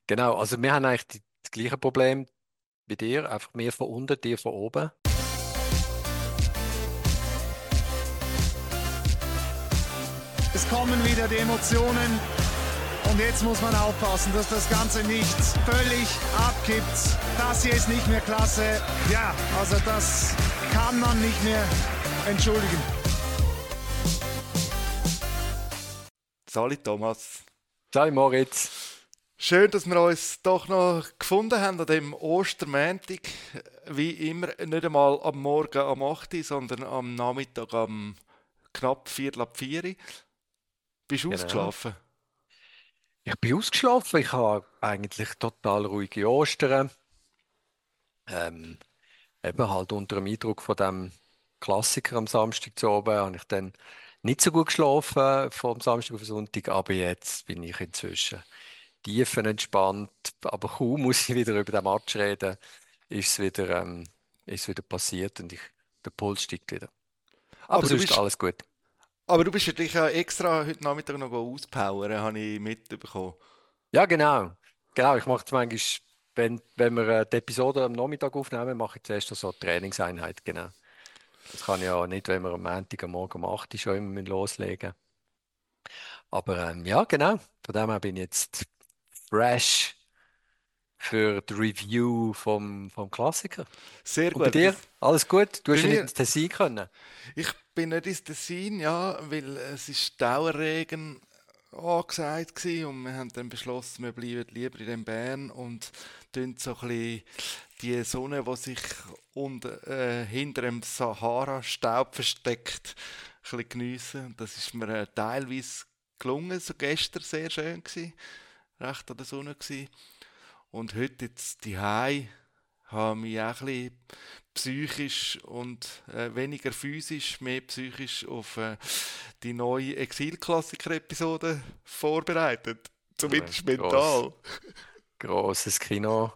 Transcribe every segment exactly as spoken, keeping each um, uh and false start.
Genau, also wir haben eigentlich die, das gleiche Problem wie dir, einfach mehr von unten, dir von oben. Es kommen wieder die Emotionen und jetzt muss man aufpassen, dass das Ganze nicht völlig abkippt. Das hier ist nicht mehr klasse. Ja, also das kann man nicht mehr entschuldigen. Salut Thomas. Ciao Moritz. Schön, dass wir uns doch noch gefunden haben an dem Ostermäntig. Wie immer, nicht einmal am Morgen am acht Uhr, sondern am Nachmittag am knapp Viertel ab vier Uhr. Bist du Genau. ausgeschlafen? Ich bin ausgeschlafen, ich habe eigentlich total ruhige Ostern. Ähm, eben halt unter dem Eindruck von dem Klassiker am Samstag zu oben habe ich dann nicht so gut geschlafen vom Samstag auf den Sonntag, aber jetzt bin ich inzwischen tiefenentspannt. Aber kaum muss ich wieder über den Match reden, ist es wieder, ähm, ist es wieder passiert und ich, der Puls steigt wieder. Aber Aber du sonst bist, alles gut. aber du bist ja dich ja extra heute Nachmittag noch auspowern, habe ich mitbekommen. Ja, genau. Genau, ich mache es manchmal, wenn, wenn wir äh, die Episode am Nachmittag aufnehmen, mache ich zuerst so eine Trainingseinheit, genau. Das kann ja nicht, wenn wir am Montag am Morgen um acht Uhr schon immer loslegen. Aber ähm, ja, genau. Von dem her bin ich jetzt fresh für die Review vom, vom Klassiker. Sehr Und bei gut. dir? Das, Alles gut? Du bei hast ja nicht mir, ins Tessin können. ich bin nicht ins Tessin, ja, weil es ist Dauerregen angesagt gsi und wir haben dann beschlossen, wir bleiben lieber in Bern und tun so ein bisschen die Sonne, die sich unter, äh, hinter dem Sahara-Staub versteckt, ein bisschen geniessen. Und das ist mir äh, teilweise gelungen, so gestern sehr schön gsi, recht an der Sonne gsi. Und heute jetzt die habe mich auch ein bisschen psychisch und äh, weniger physisch, mehr psychisch auf äh, die neue Exil-Klassiker-Episode vorbereitet. Ja, Zumindest gross, mental. grosses Kino.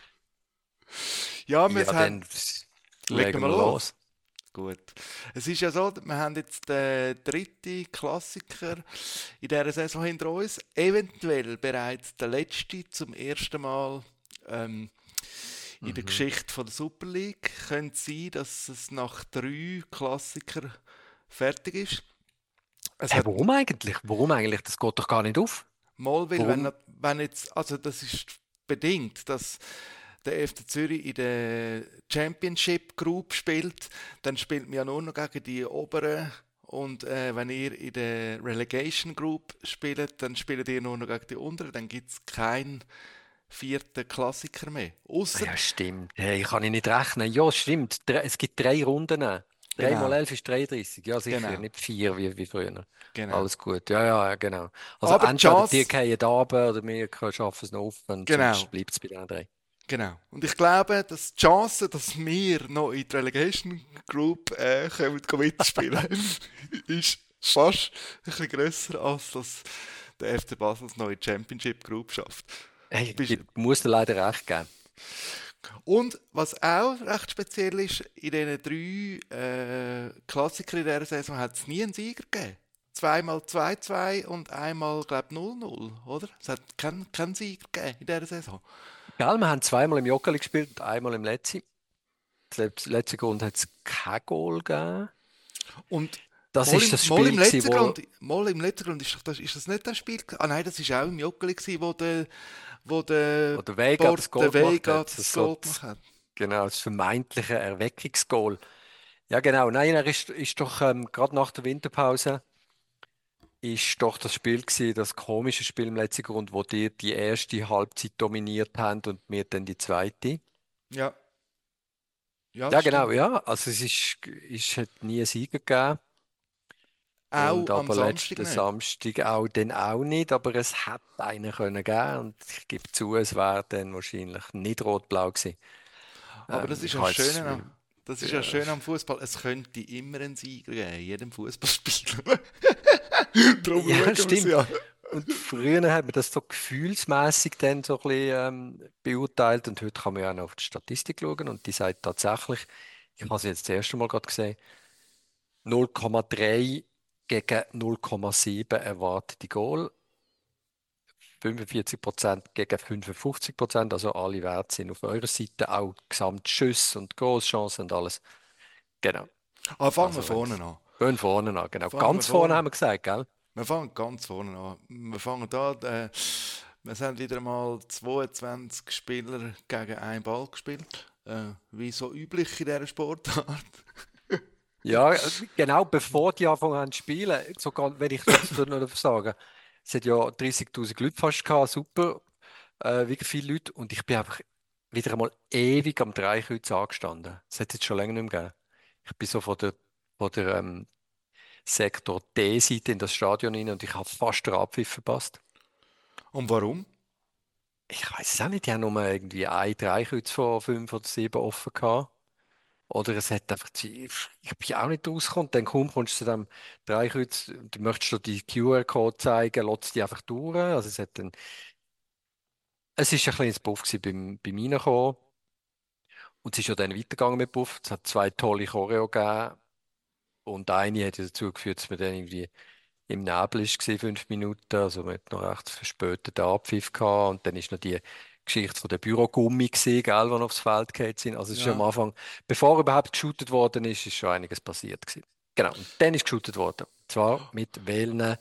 Ja, wir Ja, haben... dann Legen legen wir wir los. los. Gut. Es ist ja so, wir haben jetzt den dritten Klassiker in dieser Saison hinter uns. Eventuell bereits der letzte zum ersten Mal ähm, in der Mhm. Geschichte von der Super League. Könnte sein, dass es nach drei Klassikern fertig ist. Es Hey, hat warum eigentlich? Warum eigentlich? Das geht doch gar nicht auf. mal, weil wenn, Warum? wenn jetzt, also das ist bedingt, dass der F C Zürich in der Championship Group spielt, dann spielt man ja nur noch gegen die oberen. Und äh, wenn ihr in der Relegation Group spielt, dann spielt ihr nur noch gegen die unteren. Dann gibt es keinen vierten Klassiker mehr. Ah Außer, ja, stimmt. Hey, kann ich nicht rechnen. Ja, stimmt. Drei- Es gibt drei Runden. Drei mal genau, elf ist dreiunddreißig. Ja, sicher. genau, Nicht vier wie, wie früher. genau. Alles gut. Ja, ja, ja, genau. Also Aber die entweder die Chance, fallen runter oder wir schaffen es noch auf und sonst genau, bleibt es bei den drei. genau. Und ich glaube, dass die Chance, dass wir noch in die Relegation Group äh, können mitspielen, ist fast ein bisschen grösser, als dass der F C Basel noch in die Championship Group schafft. Hey, Bist- ich muss dir leider recht geben. Und was auch recht speziell ist, in diesen drei äh, Klassikern in dieser Saison hat es nie einen Sieger gegeben. Zweimal zwei zwei und einmal, glaube ich, null null, oder? Es hat keinen keinen Sieger gegeben in dieser Saison. Gell, wir haben zweimal im Joggeli gespielt und einmal im Letzi. Das letzte Grund hat es kein Goal gegeben. Und Das mal ist im, das mal Spiel im gewesen, letzten wo... Grund, mal im letzten Grund ist, doch das, ist das nicht das Spiel? ge- Ah nein, das ist auch im Joggeli gewesen, wo der, wo der Wo der Vega das Port, Goal der gemacht Vega hat. das Das, so, Goal gemacht hat. genau, das vermeintliche Erweckungsgoal. Ja, genau. Nein, er ist, ist doch ähm, gerade nach der Winterpause ist doch das Spiel gewesen, das komische Spiel im letzten Grund, wo die die erste Halbzeit dominiert haben und wir dann die zweite. Ja, ja, Ja, das genau, stimmt. ja. Also es ist, es hat nie einen Sieger gegeben. Auch Und am aber Samstag letzten nicht. Samstag auch dann auch nicht, aber es hätte einen können geben und ich gebe zu, es wäre dann wahrscheinlich nicht rot-blau gewesen. Aber das Ähm, ist ich ja habe schön jetzt, am, das ist ja ja, schön am Fußball. Es könnte immer einen Sieger geben, in jedem Fußballspiel. Darum ja, schauen wir es stimmt. ja. Und früher hat man das so gefühlsmäßig dann so ein bisschen ähm, beurteilt und heute kann man ja auch noch auf die Statistik schauen und die sagt tatsächlich, ich habe sie jetzt das erste Mal gerade gesehen, null Komma drei gegen null Komma sieben erwartete Goal. fünfundvierzig Prozent gegen fünfundfünfzig Prozent, also alle Werte sind auf eurer Seite, auch Gesamtschüsse und Großchancen und alles. Genau. Aber fangen wir Also, vorne wenn's- an. Gehen vorne an, genau. Fangen wir Ganz vorne vorne. haben wir gesagt, gell? Wir fangen ganz vorne an. Wir fangen da. Äh, wir haben wieder mal zweiundzwanzig Spieler gegen einen Ball gespielt. Äh, wie so üblich in dieser Sportart. Ja, äh, genau bevor die angefangen haben zu spielen, sogar wenn ich das noch sagen, es hat ja dreißigtausend Leute fast gehabt, super, äh, wirklich viele Leute und ich bin einfach wieder einmal ewig am Dreikreuz angestanden. Das hat es jetzt schon länger nicht mehr gegeben. Ich bin so von der, von der ähm, Sektor D-Seite in das Stadion rein und ich habe fast den Abpfiff verpasst. Und warum? Ich weiß es auch nicht, die haben nur irgendwie ein Dreikreuz von fünf oder sieben offen gehabt. Oder es hat einfach, die- ich bin auch nicht rausgekommen. Dann kaum kommst du zu dem Dreikreuz, du möchtest dir die Q R-Code zeigen, lässt die einfach durch. Also es hat dann, es ist ein kleines Puff gewesen beim, beim Reinkommen. Und es ist ja dann weitergegangen mit Puff. Es hat zwei tolle Choreo gegeben. Und eine hat ja dazu geführt, dass wir dann irgendwie im Nebel ist, gewesen, fünf Minuten. Also man hat noch recht verspäteten Abpfiff gehabt. Und dann ist noch die Geschichte von der Bürogummi gesehen, gell, die aufs Feld gefallen sind. Also es ist schon am Ja. Anfang, bevor überhaupt geshootet worden ist, ist schon einiges passiert gewesen. Genau. Und dann ist geshootet worden. Und zwar mit welchen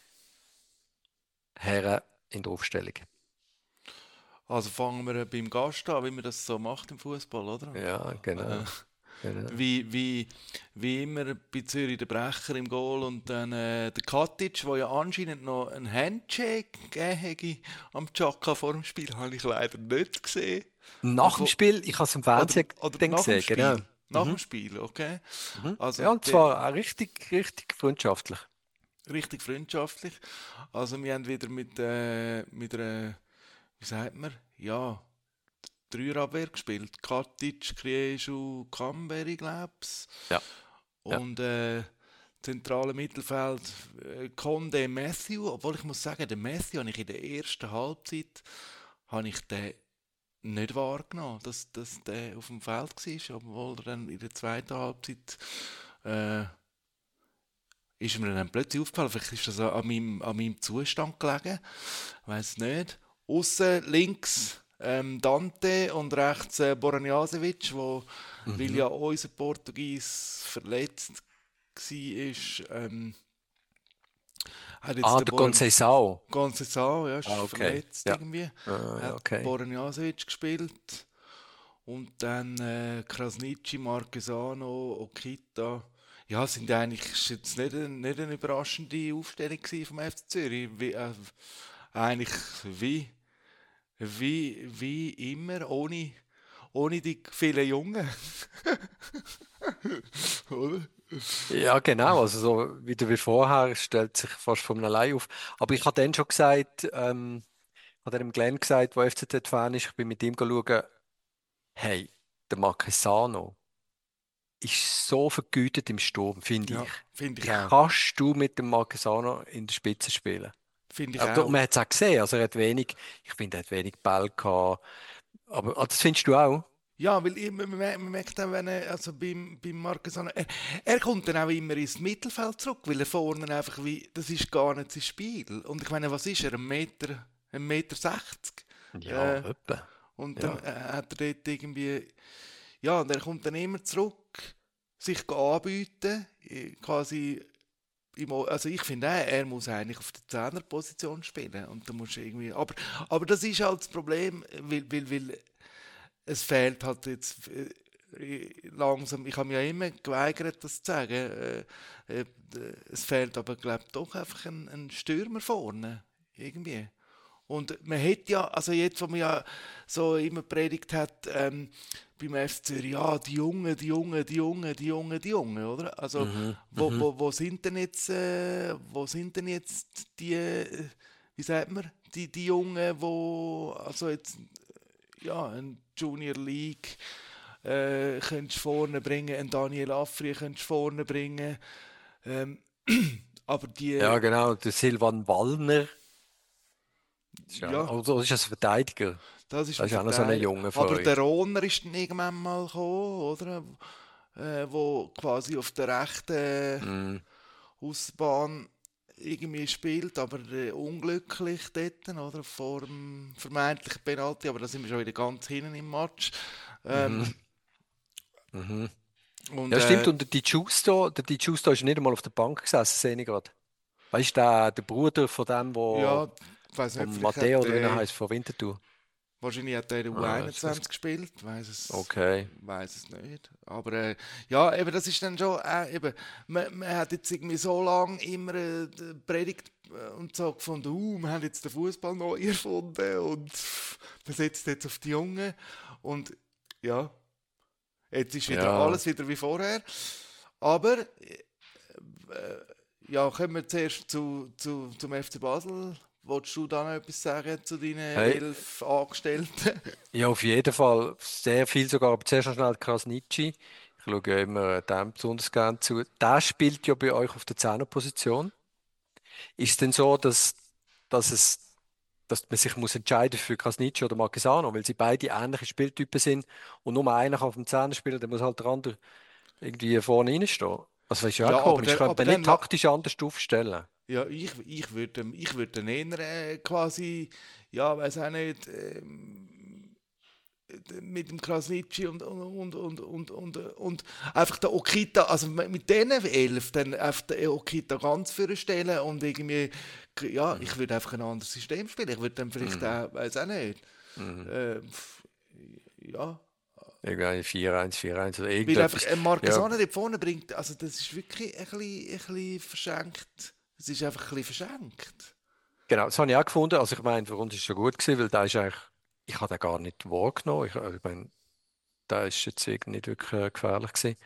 Herren in der Aufstellung. Also fangen wir beim Gast an, wie man das so macht im Fußball, oder? Ja, genau. Äh, genau. wie, wie, wie immer bei Zürich der Brecher im Goal und dann äh, der Katic, der ja anscheinend noch einen Handshake gegeben hätte am Chaka vor dem Spiel, habe ich leider nicht gesehen. Nach dem Wo- Spiel, ich habe es im Oder, Fernsehen oder dann nach dem gesehen, Spiel. genau. Nach Mhm. dem Spiel, okay. Mhm. Also Ja, und der- zwar auch richtig, richtig freundschaftlich. richtig freundschaftlich. Also wir haben wieder mit, äh, mit einer, wie sagt man, ja, Dreierabwehr gespielt. Katic, Krieschu, Kamberi, glaub's. Ja. Ja. Und äh, zentrale Mittelfeld äh, Conde, Matthew. Obwohl ich muss sagen, den Matthew habe ich in der ersten Halbzeit habe ich den nicht wahrgenommen, dass, dass der auf dem Feld war. Obwohl er dann in der zweiten Halbzeit äh, ist mir dann plötzlich aufgefallen. Vielleicht ist das an meinem, an meinem Zustand gelegen. Ich weiß nicht. Aussen links ähm, Dante und rechts äh, Boranjasevic, wo, Mhm. weil ja unser Portugies verletzt war, ähm, hat jetzt Ah, der der Boran Conceição. Conceição, ja, ist Ah, okay. verletzt Ja. irgendwie. Ah, ja, Hat okay. Boranjasevic gespielt. Und dann äh, Krasniqi, Marquesano, Okita. Ja, sind eigentlich ist jetzt nicht, eine, nicht eine überraschende Aufstellung gewesen vom F C Zürich. Wie, äh, eigentlich wie, wie, wie immer, ohne, ohne die vielen Jungen. Oder? Ja, genau. Also so wieder wie vorher stellt sich fast von allein auf. Aber ich habe dann schon gesagt, ähm, habe dem Glenn gesagt, der F C Z-Fan ist, ich bin mit ihm schauen, hey, der Marquesano ist so vergütet im Sturm, finde Ja, ich. finde ich Wie auch. kannst du mit dem Marquesano in der Spitze spielen? Finde ich Aber auch. man hat es auch gesehen, also er hat wenig, ich finde, er hat wenig Ball gehabt. Aber ah, das findest du auch? Ja, weil ich, man, man man merkt dann, wenn er, also beim, beim Marquesano, er, er kommt dann auch immer ins Mittelfeld zurück, weil er vorne einfach wie, das ist gar nicht sein Spiel. Und ich meine, was ist er, ein Meter, ein Meter sechzig? Ja, Äh, etwa. Und Ja. dann äh, hat er dort irgendwie, ja, und er kommt dann immer zurück, sich anbieten, äh, quasi, im O- also ich finde auch, er muss eigentlich auf der Zehnerposition spielen. Und da muss irgendwie, aber, aber das ist halt das Problem, weil, weil, weil es fehlt halt jetzt äh, langsam, ich habe mich ja immer geweigert, das zu sagen, äh, äh, es fehlt aber, glaube ich, doch einfach ein, ein Stürmer vorne, irgendwie. Und man hätte ja, also jetzt, wo man ja so immer predigt hat, ähm, beim F C Zürich, ja, die Jungen, die Jungen, die Jungen, die Jungen, die Jungen, oder? Also, Mhm, wo, mhm. wo, wo sind denn jetzt, äh, wo sind denn jetzt die, äh, wie sagt man, die, die Jungen, wo, also jetzt, ja, ein Junior League äh, könntest du vorne bringen, ein Daniel Afri könntest du vorne bringen, ähm, aber die, Ja, genau, der Silvan Wallner. Das ist ja, ja, also das ist ein Verteidiger. das ist Das ein ist auch noch so ein Verteidiger. Junge von Aber euch. der Rohner ist dann irgendwann mal gekommen, oder? Äh, wo quasi auf der rechten Mm. Außenbahn irgendwie spielt, aber äh, unglücklich dort, oder? Vor dem vermeintlichen Penalty, aber da sind wir schon wieder ganz hinten im Match. Mhm. Ähm, Mhm. und Ja, stimmt. äh, Und der Di Giusto, der Di Giusto ist nicht einmal auf der Bank gesessen, sehe ich gerade. Weißt du, der, der Bruder von dem, wo, ja, ich weiß nicht, vom vielleicht hat Matteo, oder wie er der, heißt, von Winterthur. wahrscheinlich hat er in der Ah, ist das- U einundzwanzig gespielt, weiß es, okay. weiß es nicht. Aber äh, ja, eben, das ist dann schon, äh, eben, man, man hat jetzt irgendwie so lange immer äh, die Predigt äh, und so gefunden, uh, wir haben jetzt den Fußball neu erfunden und pff, man setzt jetzt auf die Jungen und ja, jetzt ist wieder Ja. alles wieder wie vorher. Aber äh, ja, kommen wir zuerst zu, zu, zum F C Basel. Wolltest du da noch etwas sagen zu deinen Hey, elf Angestellten? ja, auf jeden Fall. Sehr viel sogar. Aber zuerst noch schnell Krasniqi. Ich schaue ja immer dem besonders gerne zu. Der spielt ja bei euch auf der Zehnerposition. Ist es denn so, dass, dass es, dass man sich muss entscheiden für Krasniqi oder Marquesano, weil sie beide ähnliche Spieltypen sind und nur einer kann auf dem Zehner spielen, dann muss halt der andere irgendwie vorne reinstehen. Also, das ist ja auch Ja, aber, komisch. der, Könnte aber man nicht dann, la- taktisch anders aufstellen? ja, ich, ich würde ich würd dann eher äh, quasi, ja, weiß auch nicht, ähm, mit dem Krasnitschi und, und, und, und, und, und einfach der Okita, also mit denen elf, dann einfach den Okita ganz vorstellen und irgendwie, ja, Mhm. ich würde einfach ein anderes System spielen. Ich würde dann vielleicht Mhm. auch, weiß auch nicht, Mhm. äh, pf, ja, Irgendwie vier eins, vier eins oder weil einfach irgendetwas. ein Ja, Marquesano dort vorne bringt, also das ist wirklich ein bisschen, ein bisschen verschenkt. Es ist einfach ein bisschen verschenkt. genau, das habe ich auch gefunden. Also ich meine, für uns ist es schon gut gewesen, weil da ist eigentlich, ich habe den gar nicht wahrgenommen. Ich, also ich meine, da ist jetzt irgendwie nicht wirklich äh, gefährlich gewesen.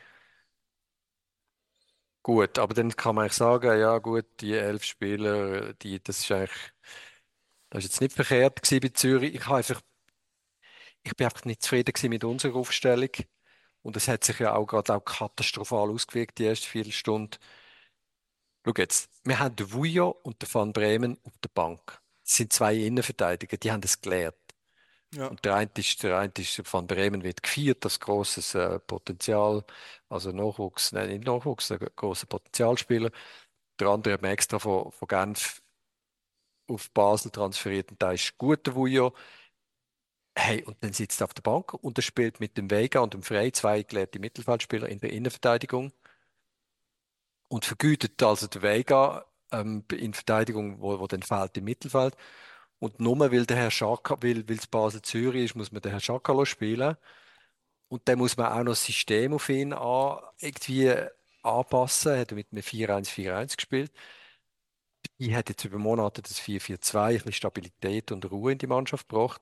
Gut, aber dann kann man eigentlich sagen, ja gut, die elf Spieler, die, das ist eigentlich, das ist jetzt nicht verkehrt gewesen bei Zürich. Ich habe einfach, ich bin einfach nicht zufrieden gewesen mit unserer Aufstellung. Und es hat sich ja auch gerade auch katastrophal ausgewirkt, die erste Viertelstunde. Schau jetzt, wir haben den Vujo und den Van Bremen auf der Bank. Das sind zwei Innenverteidiger, die haben es gelernt. Ja. Und der eine ist, der eine ist Van Bremen wird gefeiert, das großes äh, Potenzial, also Nachwuchs, nein, nicht Nachwuchs, ein großer Potenzialspieler. Der andere hat man extra von, von Genf auf Basel transferiert und da ist gut, der Vujo. Hey, und dann sitzt er auf der Bank und er spielt mit dem Vega und dem Frey, zwei gelehrte Mittelfeldspieler in der Innenverteidigung und vergütet also der Vega ähm, in Verteidigung, wo, wo dann fehlt im Mittelfeld. Und nur weil der Herr Schaka, weil, weil es Basel-Zürich ist, muss man den Herrn Schakalo spielen. Und dann muss man auch noch das System auf ihn an, irgendwie anpassen. Er hat mit einem vier eins vier eins gespielt. Ich hat jetzt über Monate das vier vier zwei, ein bisschen Stabilität und Ruhe in die Mannschaft gebracht.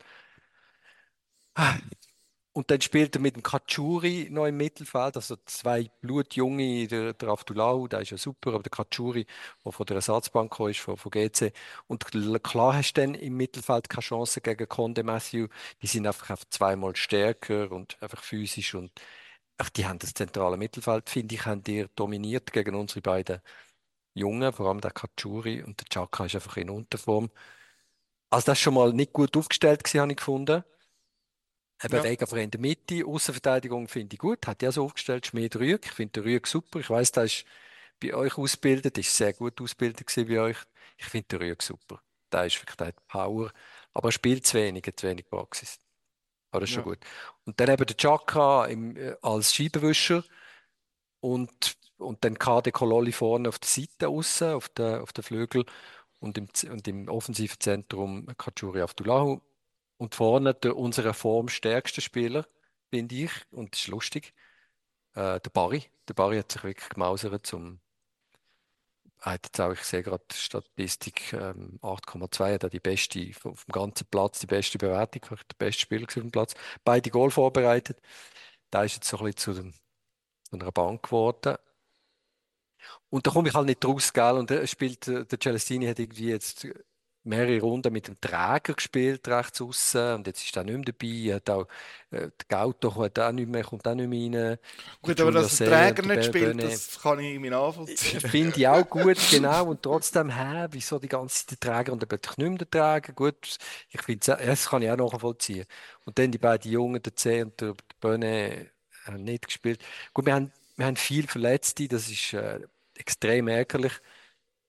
Und dann spielt er mit dem Katschuri noch im Mittelfeld, also zwei Blutjunge, der, der Avdulahu, der ist ja super, aber der Katschuri, der von der Ersatzbank gekommen ist, von, von G C. Und kl- klar hast du dann im Mittelfeld keine Chance gegen Conde Matthew. Die sind einfach, einfach zweimal stärker und einfach physisch und ach, die haben das zentrale Mittelfeld, finde ich, haben die dominiert gegen unsere beiden Jungen, vor allem der Katschuri und der Chaka ist einfach in Unterform. Also das ist schon mal nicht gut aufgestellt gewesen, habe ich gefunden. Eben Ja. Vega frei in der Mitte, Außenverteidigung finde ich gut, hat ja so aufgestellt, Schmied Rüegg, ich finde den Rüegg super, ich weiß, der ist bei euch ausgebildet, ist sehr gut ausgebildet gewesen bei euch, ich finde den Rüegg super, der ist wirklich, der hat Power, aber er spielt zu wenig, hat zu wenig Praxis, aber das ist schon Ja. gut. Und dann eben der Xhaka im, äh, als Scheibenwischer und, und dann Kade Kololi vorne auf der Seite außen, auf der, auf der Flügel und im, Z- und im offensiven Zentrum Kachuri Avdulahu. Und vorne der, unser formstärkste Spieler, finde ich, und das ist lustig, äh, der Barry. Der Barry hat sich wirklich gemausert zum, er hat jetzt auch, ich sehe gerade die Statistik, ähm, acht Komma zwei, hat er die beste, auf dem ganzen Platz, die beste Bewertung, vielleicht der beste Spieler gewesen auf dem Platz. Beide Goal vorbereitet. Da ist jetzt so ein bisschen zu, dem, zu einer Bank geworden. Und da komme ich halt nicht raus, gell? Und er spielt, äh, der Celestini hat irgendwie jetzt mehrere Runden mit dem Träger gespielt, rechts außen. Und jetzt ist er nicht mehr dabei. Er hat auch, äh, der Gauto hat auch nicht mehr, kommt auch nicht mehr rein. Der Gut, aber Junior dass der Seele Träger und der nicht Be- spielt, Böne. das kann ich mir äh, nachvollziehen. Finde ich auch gut, genau. Und trotzdem, hä, wieso die ganze Zeit der Träger und dann plötzlich nicht mehr der Träger? Gut, ich finde, das kann ich auch nachvollziehen. Und dann die beiden Jungen, der C und der, der Böne, haben nicht gespielt. Gut, wir haben, wir haben viel Verletzte, das ist äh, extrem ärgerlich.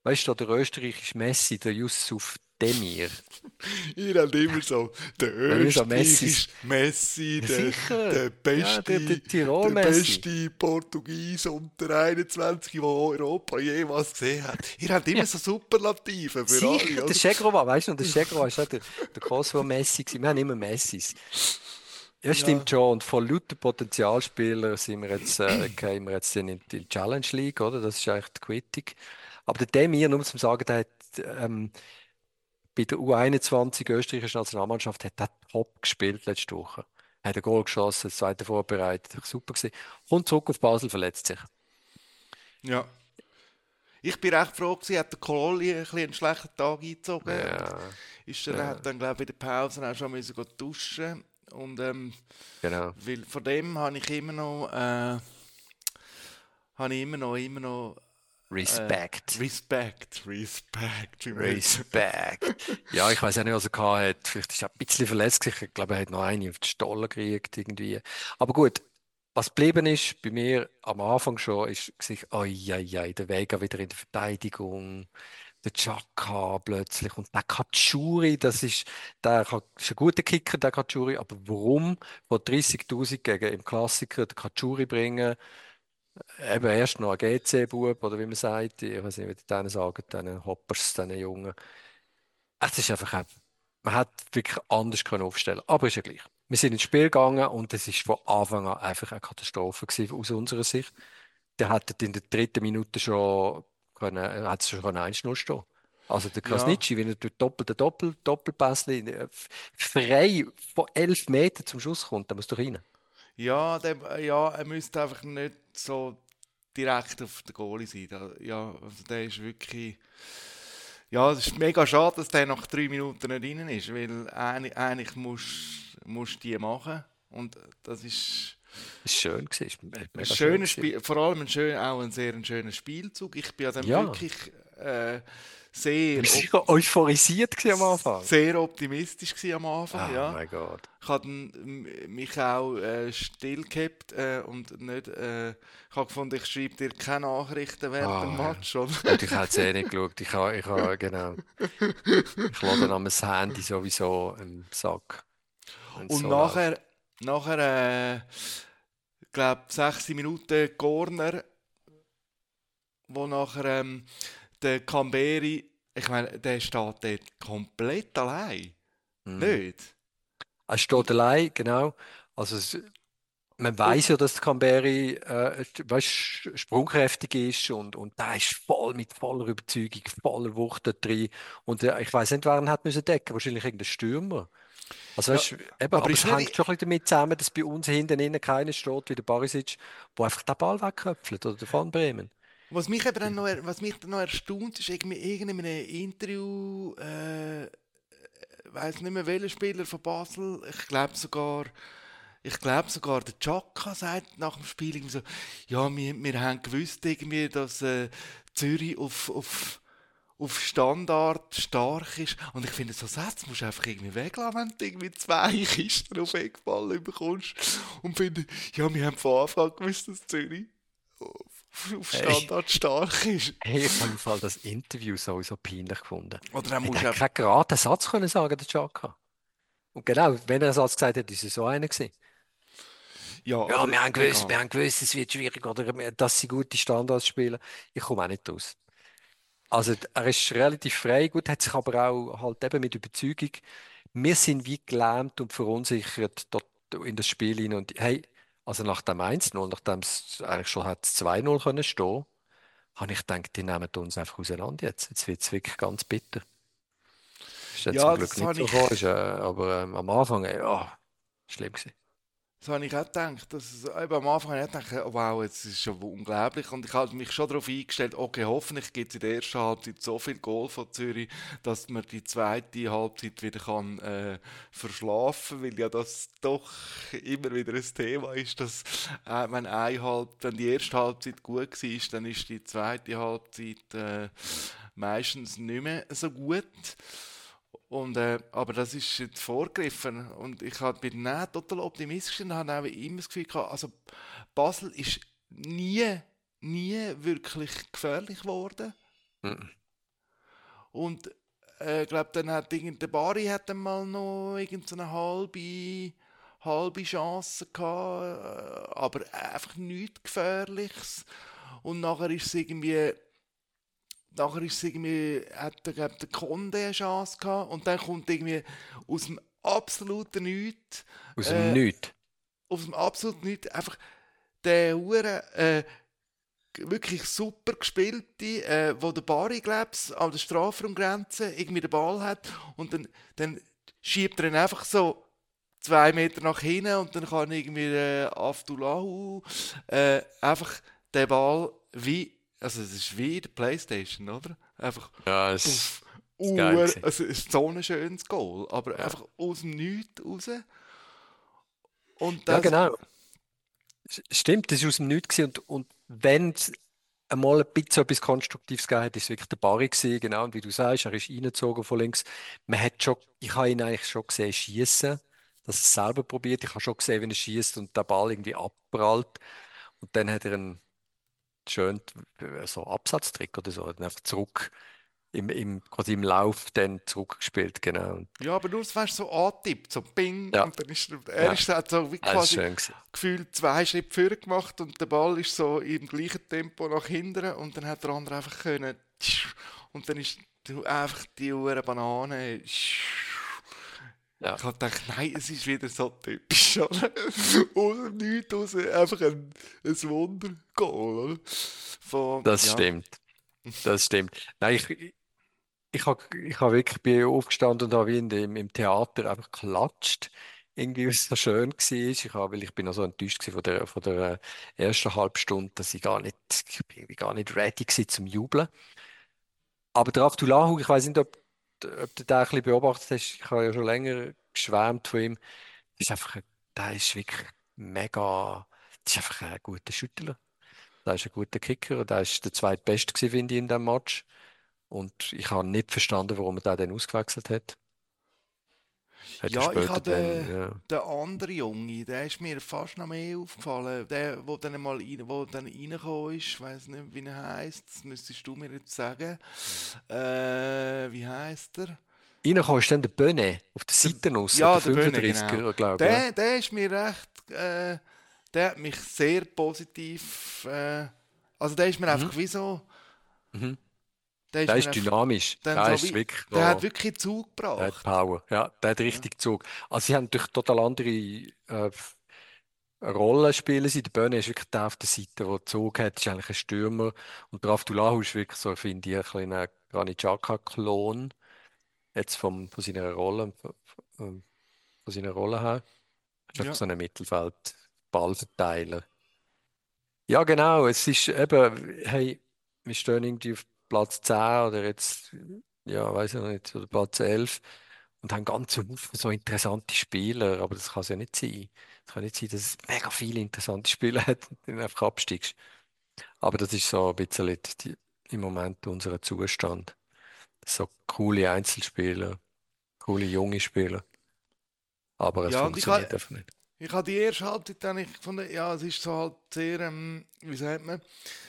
weißt du, der österreichische Messi, der Yusuf Demir. Ihr habt immer so, der Wenn wir so Messi, österreichische Messi, ja, der, sicher, der ja, beste, der, der der Tirol-Messi. beste Portugies unter einundzwanzig, den Europa jemals gesehen hat. Ihr habt immer Ja, so Superlative für sicher, alle, der oder? Chegrova, weißt du, noch, der Chegrova ist auch der, der Kosovo Messi gewesen. Wir haben immer Messis. Ja, Ja, stimmt schon. Und von lauter Potenzialspielern sind wir jetzt, äh, gehen wir jetzt in die Challenge League, oder? Das ist eigentlich die Quittung. Aber der Demir, nur zum sagen, der hat ähm, bei der U einundzwanzig österreichischen Nationalmannschaft hat er top gespielt letzte Woche. Hat ein Goal geschossen, das zweite vorbereitet, super gewesen. Kommt zurück auf Basel, verletzt sich. ja. Ich bin recht froh gewesen, hat der Kololi ein bisschen einen schlechten Tag eingezogen und Ja, ist dann, ja, hat dann glaube ich in der Pause auch schon müssen gehen duschen und ähm, genau. weil von dem habe ich immer noch äh, habe ich immer noch immer noch äh, Respekt. Respekt, Respekt, wie man jetzt- Respekt. Ja, ich weiß auch nicht, was er gehabt hat. Vielleicht ist er ein bisschen verletzt gewesen. Ich glaube, er hat noch eine auf die Stolle gekriegt irgendwie. Aber gut, was geblieben ist bei mir am Anfang schon, ist sich, oi, oi, oi, der Vega wieder in der Verteidigung, der Xhaka plötzlich und der Katschuri, das ist, der kann- ist ein guter Kicker, der Katschuri, aber warum von dreißigtausend gegen im Klassiker den Katschuri bringen? Eben erst noch ein G C-Bub, oder wie man sagt, ich weiß nicht, wie die denen sagen, diesen Hoppers, diesen Jungen. Es ist einfach, auch- man hat wirklich anders können aufstellen, aber ist ja gleich. Wir sind ins Spiel gegangen und es ist von Anfang an einfach eine Katastrophe gewesen, aus unserer Sicht. Der hat in der dritten Minute schon können, er hat schon eins null stehen. Also der ja, Krasnitschi, wenn er durch Doppel, Doppel, Doppelpässli äh, frei von elf Metern zum Schuss kommt, dann muss doch rein. ja, der, ja, er müsste einfach nicht so direkt auf den Goalie sein. Da, ja, also der ist wirklich. Ja, es ist mega schade, dass der nach drei Minuten nicht rein ist, weil eigentlich, eigentlich musst musst du die machen. Und das ist Das ist schön gewesen, ist ein mega schön schönes gewesen. Spiel, vor allem ein schön, auch ein sehr ein schöner Spielzug. Ich bin ja dann Ja, wirklich äh, sehr, wir op waren euphorisiert gewesen am Anfang. sehr optimistisch gewesen am Anfang, Oh ja. mein Gott. Ich habe dann, ähm, mich auch äh, still gehabt äh, und nicht. Äh, ich habe gefunden, ich schreibe dir keine Nachrichten während dem Ah, ja. Match. Oder? Und ich habe es eh nicht geschaut. Ich habe, ich habe, genau. Ich lade dann das Handy sowieso im Sack. Wenn es Und so läuft. nachher, nachher äh, ich glaube, sechs Minuten Corner, wo nachher ähm, der Camberi, ich meine, der steht dort komplett allein. Mhm. Nicht? Es steht allein, genau. Also es, man Und, weiß ja, dass Camberi äh, weißt, sprungkräftig ist und, und da ist voll mit voller Überzeugung, voller Wucht da drin. Und äh, ich weiß nicht, wer ihn hat müssen decken. Wahrscheinlich irgendein Stürmer. Also ja, weißt, eben, aber aber ist es hängt nicht. schon ein bisschen damit zusammen, dass bei uns hinten innen keiner steht wie der Barisic, der einfach den Ball wegköpfelt oder der Van Bremen. Was mich, eben dann noch, er- was mich dann noch erstaunt, ist irgendwie in irgendeinem Interview, äh, ich weiß nicht mehr welcher Spieler von Basel, ich glaube sogar, ich glaube sogar der Xhaka sagt nach dem Spiel irgendwie so, ja, wir, wir haben gewusst irgendwie, dass äh, Zürich auf, auf, auf Standard stark ist. Und ich finde, so Sätze musst du einfach irgendwie weglassen, wenn du irgendwie zwei Kisten auf Eckball bekommst. Und finde, ja, wir haben von Anfang an gewusst, dass Zürich auf, auf Hey, Standard stark ist. hey, ich habe im Fall das Interview sowieso peinlich gefunden. Oder dann Er musst du hat einfach, keinen geraden Satz können sagen, der Xhaka. Und genau, wenn er einen Satz gesagt hat, ist es so einer gewesen. ja, Ja, aber wir haben gewusst, egal. wir haben gewusst, es wird schwierig oder wir- dass sie gute Standards spielen. Ich komme auch nicht raus. Also er ist relativ frei, gut, hat sich aber auch halt eben mit Überzeugung. Wir sind wie gelähmt und verunsichert dort in das Spiel hinein. Und hey, also nach dem eins null, nachdem es eigentlich schon hat zwei null können stehen, habe ich gedacht, die nehmen uns einfach auseinander jetzt. Jetzt wird es wirklich ganz bitter. Ist ja zum Ja, Glück das nicht habe so ich, gekommen, ist, äh, aber ähm, am Anfang, äh, ja, schlimm gewesen. das habe ich auch gedacht. Dass, es- eben am Anfang habe ich auch gedacht, oh, wow, jetzt ist es schon unglaublich. Und ich habe mich schon darauf eingestellt, okay, hoffentlich gibt es in der ersten Halbzeit so viel Goal von Zürich, dass man die zweite Halbzeit wieder kann, äh, verschlafen, weil ja das doch immer wieder ein Thema ist, dass äh, wenn, eine Halb, wenn die erste Halbzeit gut war, dann ist die zweite Halbzeit äh, meistens nicht mehr so gut. Und, äh, aber das ist jetzt vorgegriffen und ich hab- bin nicht total optimistisch und habe auch immer das Gefühl gehabt, also Basel ist nie, nie wirklich gefährlich geworden. Mhm. Und äh, ich glaube, dann hat irgend der Bari hat dann mal noch irgend so eine halbe, halbe Chance gehabt, äh, aber einfach nichts Gefährliches. Und nachher ist es irgendwie, nachher ist es irgendwie, hat der, glaub, der Conde eine Chance gehabt und dann kommt irgendwie aus dem absoluten Nichts, Aus dem äh, Nichts. aus dem absoluten Nichts einfach der Hure äh, wirklich super gespielte, äh, wo der Bari, glaub's, an der Strafraumgrenze irgendwie den Ball hat und dann, dann schiebt er ihn einfach so zwei Meter nach hinten und dann kann irgendwie äh, Aftulahu äh, einfach den Ball wie, also es ist wie der Playstation, oder? Einfach Ja, es puff, ist geil uhr, gewesen. also es ist so ein schönes Goal, aber Ja, einfach aus dem Nichts raus. Und ja das, genau. S- Stimmt, das war aus dem Nichts gewesen. Und, und wenn es einmal ein bisschen etwas Konstruktives gegeben hat, ist es wirklich der Barry gewesen, genau. Und wie du sagst, er ist reingezogen von links. Man hat schon, ich habe ihn eigentlich schon gesehen schießen, dass er es selber probiert. Ich habe schon gesehen, wenn er schießt und der Ball irgendwie abprallt. Und dann hat er einen schönen äh, so Absatztrick oder so, hat ihn einfach zurück im, im, quasi im Lauf dann zurückgespielt, genau. Und ja, aber nur, weißt, so antippt, so Ping, ja, und dann ist er, er ja, ist halt so wie das war quasi schön gewesen. gefühlt zwei Schritte vorne gemacht und der Ball ist so im gleichen Tempo nach hinten und dann hat der andere einfach können und dann ist du einfach die Uhr Banane. Ich Ja, habe gedacht, nein, es ist wieder so typisch, oder? Aus dem Nichts raus, einfach ein, ein Wunder-Goal, oder? Von, das ja, stimmt. Das stimmt. Nein, ich, ich habe ich hab wirklich bin aufgestanden und habe wie in dem, im Theater einfach geklatscht. Irgendwie, weil es so schön war. Ich, habe, weil ich bin auch so enttäuscht gewesen von der, von der äh, ersten Halbstunde, dass ich gar nicht, ich bin irgendwie gar nicht ready war zum Jubeln. Aber der Abdullahi, ich weiß nicht, ob, ob du den ein bisschen beobachtet hast, ich habe ja schon länger geschwärmt von ihm. Das ist einfach, ein- der ist wirklich mega, das ist einfach ein guter Schüttler. Der ist ein guter Kicker und der ist der zweitbeste gewesen, finde ich, in diesem Match. Und ich habe nicht verstanden, warum er den dann ausgewechselt hat. Hat er ja, ich später habe dann, den, ja. den anderen Junge, der ist mir fast noch mehr aufgefallen. Der, wo dann mal rein, wo dann reingekommen ist, ich weiß nicht, wie er heisst, das müsstest du mir jetzt sagen. Äh, wie heisst er? Reingekommen ist dann der Böne auf der Der, Seite raus, der ja, der Böhne, genau. fünfunddreißiger, glaube ich. Ja. Der, der ist mir recht, äh, der hat mich sehr positiv, äh, also der ist mir Mhm. einfach wie so, Mhm. der ist Der mir ist einfach dynamisch. dann Der so ist wie, wirklich der hat so, wirklich Zug der hat gebracht. Power. Ja, der hat Ja, richtig Zug. Also sie haben natürlich total andere äh, Rollen spielen sie. Der Böne ist wirklich der auf der Seite, der Zug hat, ist eigentlich ein Stürmer. Und der Avdulahu ist wirklich so, finde ich, ein kleiner Granit Xhaka-Klon. Jetzt vom, von seiner Rolle, von, von von seiner Rolle her. Ist einfach ja. so ein Mittelfeld-Ballverteiler. Ja, genau. Es ist eben, hey, wir stehen irgendwie auf Platz zehn oder jetzt, ja, weiß ich noch nicht, oder Platz elf und haben ganz viele so interessante Spieler, aber das kann es ja nicht sein. Es kann nicht sein, dass es mega viele interessante Spieler hat und dann einfach absteigst. Aber das ist so ein bisschen die, im Moment unser Zustand. So coole Einzelspieler, coole junge Spieler, aber es Ja, und ich habe funktioniert einfach nicht. ich ha die erste Halbzeit dann ich gefunden, ja, es ist so halt sehr, ähm, wie sagt man,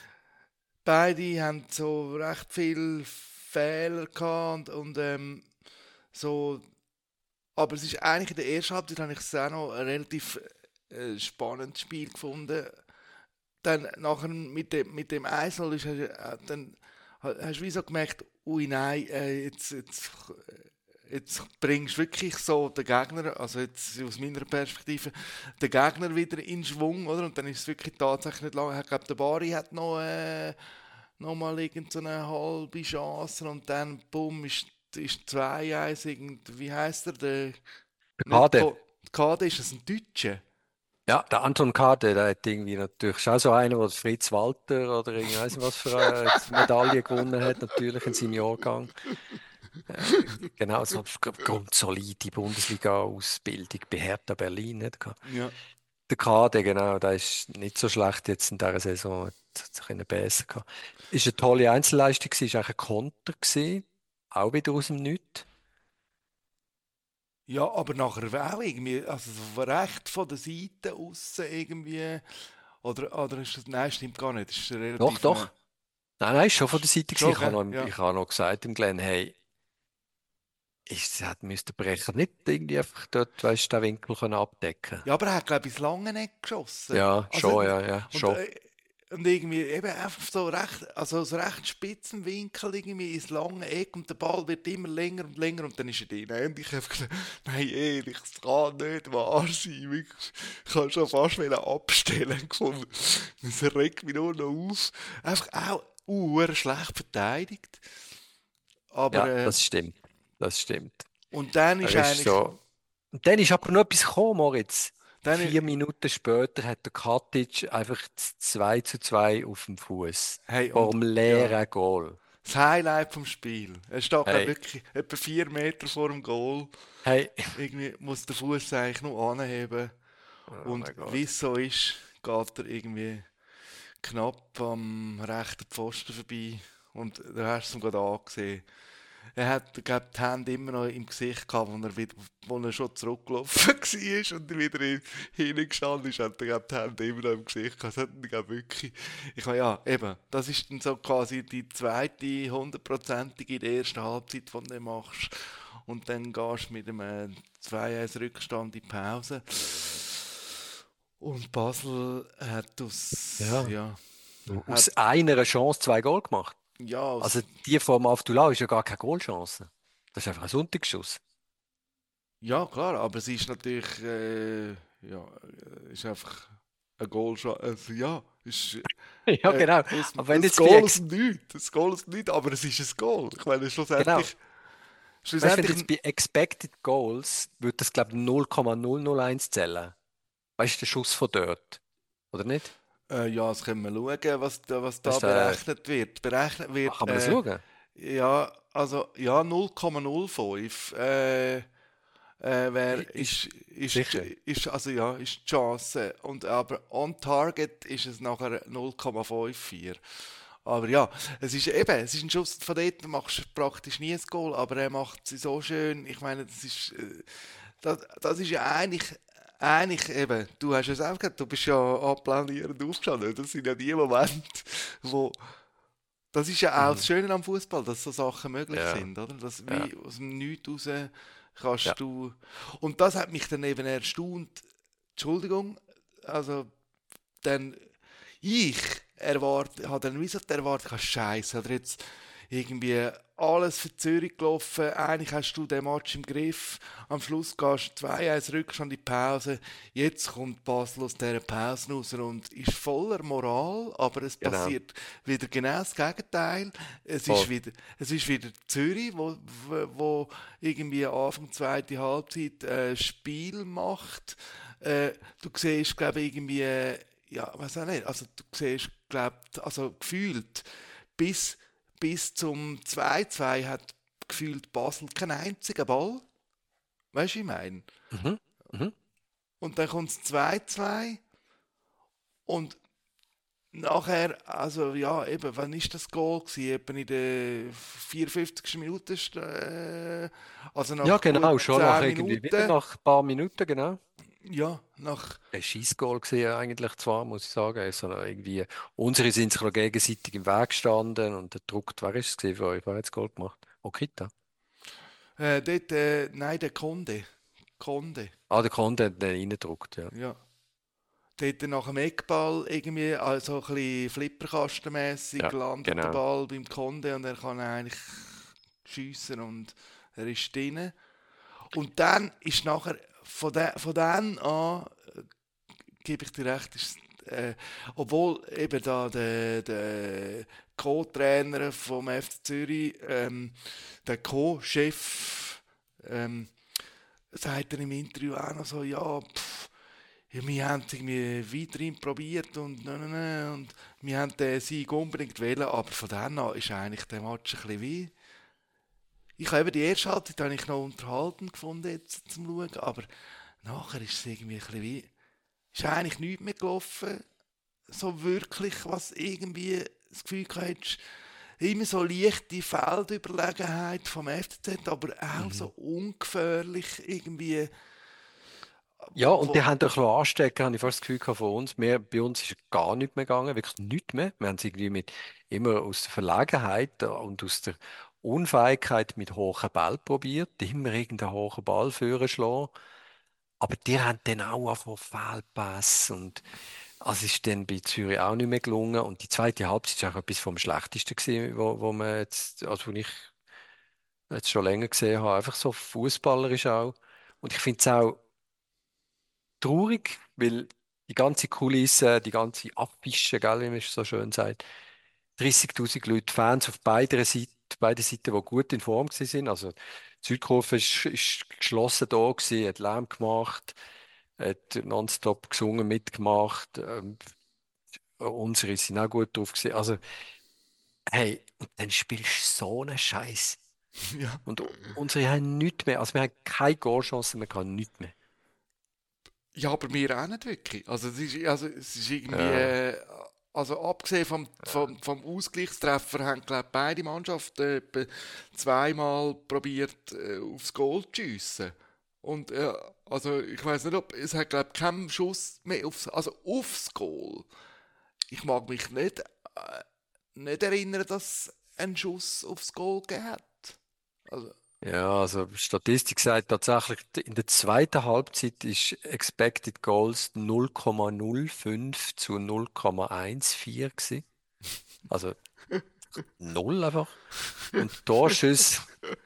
beide haben so recht viele Fehler gehabt und, und ähm, so, aber es ist eigentlich in der ersten Halbzeit habe ich es auch noch ein relativ äh, spannendes Spiel gefunden. Dann nachher mit dem, mit dem eins null ist, äh, dann ha- hast du wie so gemerkt, ui nein, äh, jetzt, jetzt, jetzt bringst du wirklich so den Gegner, also jetzt aus meiner Perspektive, den Gegner wieder in Schwung, oder? Und dann ist es wirklich tatsächlich nicht lange. Ich glaube, der Bari hat noch, äh, noch mal irgend so eine halbe Chance und dann, bumm, ist, ist zwei eins irgend, wie heisst er? Der, Der nicht Kader. Ko- Kade, ist das ein Deutscher? Ja, der Anton Kade, der hat irgendwie natürlich ist auch so einer, der Fritz Walter oder ich weiß nicht was für eine Medaille gewonnen hat, natürlich in seinem Jahrgang. Äh, genau, so eine grundsolide Bundesliga-Ausbildung bei Hertha Berlin. Nicht? gehabt. Ja. Der Kade, genau, der ist nicht so schlecht jetzt in dieser Saison, hat sich einen besser gehabt. Ist eine tolle Einzelleistung gewesen, ist eigentlich ein Konter gewesen, auch wieder aus dem Nichts. Ja, aber nachher auch irgendwie, also so recht von der Seite außen irgendwie, oder, oder ist das, nein, stimmt gar nicht, das ist Doch, relativ eine, doch. Nein, nein, ist schon von der Seite gewesen. Schon, Ich habe gell? noch, Ja. ich habe noch gesagt dem Glenn, hey, ich hätte müsste der Brecher nicht irgendwie einfach dort, weißt du, den Winkel können abdecken. Ja, aber er hat, glaube ich, ins lange Eck geschossen. Ja, Also, schon, ja, ja, und, schon. äh, und irgendwie eben einfach so recht, also so recht spitzen Winkel irgendwie ins lange Eck und der Ball wird immer länger und länger und dann ist er drin. Und ich habe gedacht, nein, ehrlich, das kann nicht wahr sein. Wirklich, ich kann schon fast wieder abstellen gefunden. Das regt mich nur noch auf. Einfach auch uh, schlecht verteidigt. Aber, Ja, äh, das stimmt. Das stimmt. und dann Er ist ist eigentlich, so. Und dann ist aber noch etwas gekommen, Moritz. dann, Vier Minuten später hat der Katic einfach das zwei zu zwei auf dem Fuß. hey, Vor und dem ja. leeren Goal. Das Highlight vom Spiel. Er steht glaub, Hey, wirklich etwa vier Meter vor dem Goal. hey. Irgendwie muss der Fuß eigentlich nur anheben. Oh Und mein Gott. wie es so ist, geht er irgendwie knapp am rechten Pfosten vorbei. Und da hast du es ihm gerade angesehen. Er hat glaub, die Hände immer noch im Gesicht gehabt, wo er, wieder, wo er schon zurückgelaufen war und er wieder hin- hingestanden ist, hat er glaub, die Hände immer noch im Gesicht gehabt. Das hat er glaub, wirklich. Ich meine, ja, eben, das ist dann so quasi die zweite hundertprozentige in der ersten Halbzeit, die du machst. Und dann gehst du mit einem zwei eins Rückstand in die Pause. Und Basel hat aus, Ja. ja, Aus hat, einer Chance zwei Goal gemacht. ja, aus, Also die vom Avdullah ist ja gar keine Goalchance. Das ist einfach ein Sonntagsschuss. ja klar, aber es ist natürlich, äh, ja, äh, ist einfach ein Goal schon, also ja, ist, Ja, äh, genau. aus, Aber wenn das jetzt wie Goal aus ex dem Nichts, das Goal aus dem Nichts, aber es ist ein Goal. Ich meine, genau. schlussendlich, Weißt du, wenn schlussendlich, jetzt bei Expected Goals würde das, glaube ich, null Komma null null eins zählen. Weißt du, der Schuss von dort, oder nicht? äh, ja, das können wir schauen, was da, was da Das ist, äh, berechnet wird. Berechnet wird, kann man das äh, schauen? ja, also, ja, null Komma null fünf, äh, äh, wär, Ist ist, ist, sicher. ist, also ja, ist die Chance. Und, aber on target ist es nachher null Komma vierundfünfzig. Aber ja, es ist eben, es ist ein Schuss von dort, du machst praktisch nie ein Goal, aber er macht sie so schön. Ich meine, das ist, äh, das, das ist ja eigentlich, eigentlich eben, du hast es auch gesagt, du bist ja anplanierend aufgestanden. Das sind ja die Momente, wo, das ist ja auch das Mhm. Schöne am Fußball, dass so Sachen möglich Ja, sind, oder? Dass ja, wie aus dem Nichts raus ja. kannst du, und das hat mich dann eben erstaunt, Entschuldigung, also dann ich erwarte, habe dann wie so die Erwartung, Scheiße, hat er jetzt irgendwie alles für Zürich gelaufen, eigentlich hast du den Match im Griff, am Schluss gehst du zwei eins Rückstand in die Pause, jetzt kommt Basel aus dieser Pause raus und ist voller Moral, aber es Genau. passiert wieder genau das Gegenteil. Es Voll. ist wieder, es ist wieder Zürich, wo, wo, wo irgendwie Anfang zweite Halbzeit äh, Spiel macht. Äh, du siehst, glaube ich, irgendwie, äh, ja, weiß auch nicht, also du siehst, glaube also gefühlt, bis, bis zum zwei zwei hat gefühlt Basel keinen einzigen Ball. Weißt du, ich meine? Mhm. Mhm. Und dann kommt es zwei zwei und nachher, also ja, eben, wann ist das Goal gewesen? Eben in der vierundfünfzigsten Minute, äh, also Ja, nach genau, gut schon nach zehn irgendwie, wieder Minuten. nach ein paar Minuten, genau. Ja, nach, Ein Scheissgoal gesehen eigentlich zwar, muss ich sagen. Also irgendwie, unsere sind sich noch gegenseitig im Weg gestanden und der Druck, wer ist es gewesen für euch? Wer hat das Goal gemacht? Okita. äh, dort, äh, nein, der Konde. Konde, Ah, der Conte hat den reingedruckt, ja. ja. Dort nach dem Eckball irgendwie, also ein bisschen flipperkastenmässig Ja, landet der genau. Ball beim Konde und er kann eigentlich schiessen und er ist drin. Und dann ist nachher, von, de, von dann an, äh, gebe ich dir recht, ist, äh, obwohl eben da der, der Co-Trainer vom F C Zürich, ähm, der Co-Chef, ähm, sagt er im Interview auch noch so, ja, pff, ja, wir haben es irgendwie weiterhin probiert und, ne, ne, ne, und wir haben den Sieg unbedingt wählen, aber von dann an ist eigentlich der Match ein bisschen wie. Ich habe eben die erste Halbzeit habe ich noch unterhalten gefunden jetzt zum Schauen, aber nachher ist es irgendwie ein bisschen wie. Ist eigentlich nichts mehr gelaufen, so wirklich, was irgendwie das Gefühl hatte, immer so leichte Feldüberlegenheit vom F C Z, aber auch Mhm. so ungefährlich irgendwie. Ja, und die Wo, haben ein bisschen anstecken, habe ich fast das Gefühl gehabt von uns. Wir, bei uns ist gar nichts mehr gegangen, wirklich nichts mehr. Wir haben es irgendwie mit, immer aus der Verlegenheit und aus der Unfähigkeit mit hohen Ball probiert, immer irgendeinen hohen Ball führen schlagen. Aber die haben dann auch einfach Fehlpass und also ist dann bei Zürich auch nicht mehr gelungen. Und die zweite Halbzeit war auch etwas vom Schlechtesten gewesen, wo, wo man jetzt, also wo ich jetzt schon länger gesehen habe. Einfach so fußballerisch auch. Und ich finde es auch traurig, weil die ganze Kulisse, die ganze Affische, gell, wie man so schön sagt, dreißigtausend Leute, Fans auf beiden Seiten, beide Seiten, die gut in Form gewesen sind. Also die Südkurve ist, ist geschlossen da gewesen, hat Lärm gemacht, hat nonstop gesungen, mitgemacht. Ähm, unsere sind auch gut drauf gewesen. Also, hey, und dann spielst du so einen Scheiß. ja. Und unsere haben nichts mehr. Also wir haben keine Goalchance, wir haben nichts mehr. Ja, aber wir auch nicht wirklich. Also es ist, also, es ist irgendwie, Ja, äh, also abgesehen vom, vom, vom Ausgleichstreffer haben, glaube ich, beide Mannschaften etwa zweimal probiert, äh, aufs Goal zu schiessen. Und äh, also ich weiß nicht, ob es hat, glaube ich, keinen Schuss mehr aufs, also aufs Goal. Ich mag mich nicht, äh, nicht erinnern, dass es einen Schuss aufs Goal gegeben hat. Also, ja, also Statistik sagt tatsächlich, in der zweiten Halbzeit ist Expected Goals null Komma null fünf zu null Komma vierzehn gewesen. Also null einfach. Und Torschüsse,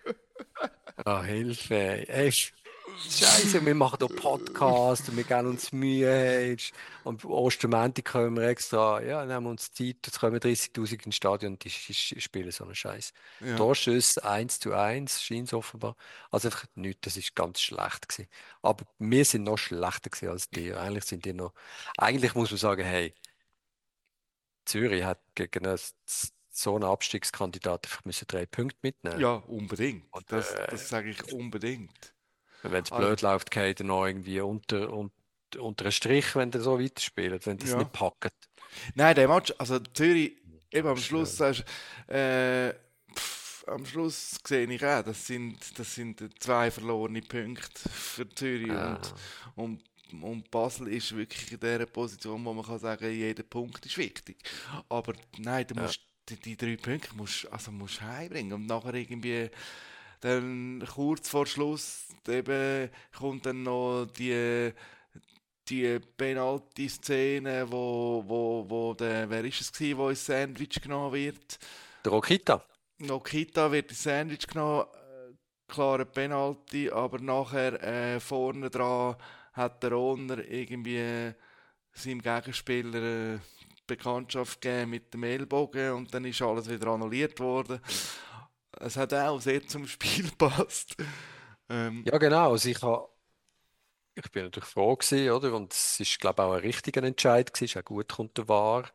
ah, Hilfe, echt. Scheiße, wir machen hier Podcast und wir geben uns Mühe. Hey. Und Ostermäntig kommen wir extra, ja, nehmen wir uns Zeit, jetzt kommen dreißigtausend ins Stadion und die, die, die spielen so einen Scheiß. ja. Torschüsse eins zu eins, scheint es offenbar. Also einfach nichts, das ist ganz schlecht gewesen. Aber wir sind noch schlechter gewesen als die. Eigentlich sind die noch, eigentlich muss man sagen, hey, Zürich hat gegen einen, so einen Abstiegskandidat einfach müssen drei Punkte mitnehmen. Ja, unbedingt. Und Das, das äh, sage ich unbedingt. wenn es Also, blöd läuft, geht er noch irgendwie unter, un, unter einen Strich, wenn der so weiterspielt, wenn das ja. nicht packt. Nein, der Match, also Zürich, eben am Das ist, Schluss äh, sagst äh, pff, am Schluss sehe ich auch, das sind, das sind zwei verlorene Punkte für Zürich und, äh, und, und Basel ist wirklich in der Position, wo man kann sagen, jeder Punkt ist wichtig. Aber nein, du ja. musst die, die drei Punkte musst, also musst heimbringen und nachher irgendwie dann kurz vor Schluss eben kommt dann noch die die Penalty-Szene, wo, wo, wo der, wer ist es gewesen, wo ins Sandwich genommen wird? Der Rokita. Nokita wird ins Sandwich genommen, äh, klare Penalty, aber nachher äh, vorne dran hat der Owner irgendwie äh, seinem Gegenspieler äh, Bekanntschaft gegeben mit dem Ellbogen und dann ist alles wieder annulliert worden. Es hat auch sehr zum Spiel gepasst. Ähm, Ja, genau. Also ich, ha, ich bin natürlich froh gewesen, oder? Und es ist, glaube ich, auch ein richtiger Entscheid gewesen. Ist auch gut kommt der War.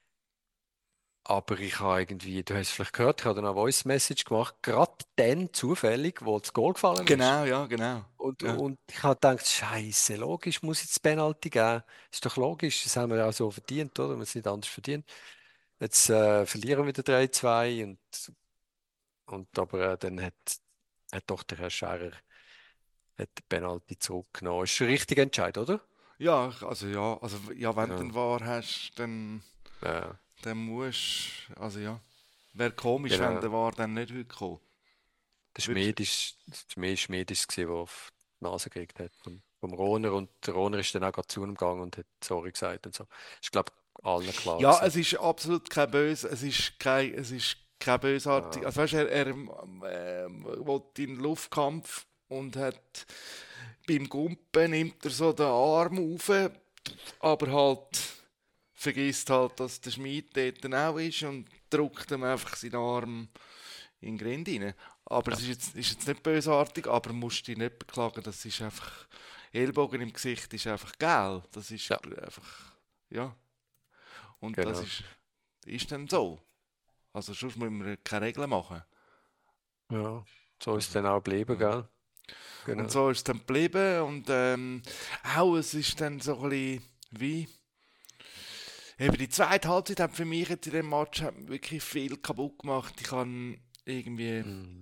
Aber ich habe irgendwie, du hast es vielleicht gehört, ich habe dann eine Voice Message gemacht, gerade dann zufällig, wo das Goal gefallen ist. genau, ja, genau. Und, Ja. und ich habe gedacht, Scheiße, logisch muss jetzt Penalty geben. Ist doch logisch, das haben wir ja auch so verdient, oder? Wir haben es nicht anders verdient. Jetzt äh, verlieren wir wieder drei zwei und, und aber äh, dann hat, hat doch der Herr Scherer hat den Penalty zurückgenommen. Ist ein richtiger Entscheid, oder? Ja, also ja, also ja, wenn du Ja, den War hast, dann, ja, dann musst also ja. Wäre komisch, wenn genau. der War dann nicht heute kommt. Der Würdest- Schmied ist, der Schmied Schmied ist es gewesen, der auf die Nase gekriegt hat vom, vom Rohner und der Rohner ist dann auch gerade zu ihm gegangen und hat sorry gesagt und so. Ist, glaube ich, allen klar Ja, gewesen. es ist absolut kein böse, es ist kein, es ist kein bösartig. Ja, Also weißt du, er, er ähm, will in den Luftkampf und hat beim Gumpen nimmt er so den Arm auf, aber halt vergisst halt, dass der Schmied dort dann auch ist und drückt ihm einfach seinen Arm in den Grind rein. Aber ja, es ist jetzt, ist jetzt nicht bösartig, aber musst dich nicht beklagen, das ist einfach, Ellbogen im Gesicht ist einfach geil. Das ist ja, einfach, ja. Und das genau. ist, ist dann so. Also sonst müssen wir keine Regeln machen. Ja, so ist es Also, dann auch geblieben, ja. gell? Und Genau. so ist es dann geblieben und ähm, auch es ist dann so ein bisschen wie eben die zweite Halbzeit hat für mich jetzt in dem Match hat wirklich viel kaputt gemacht. Ich habe irgendwie Mm.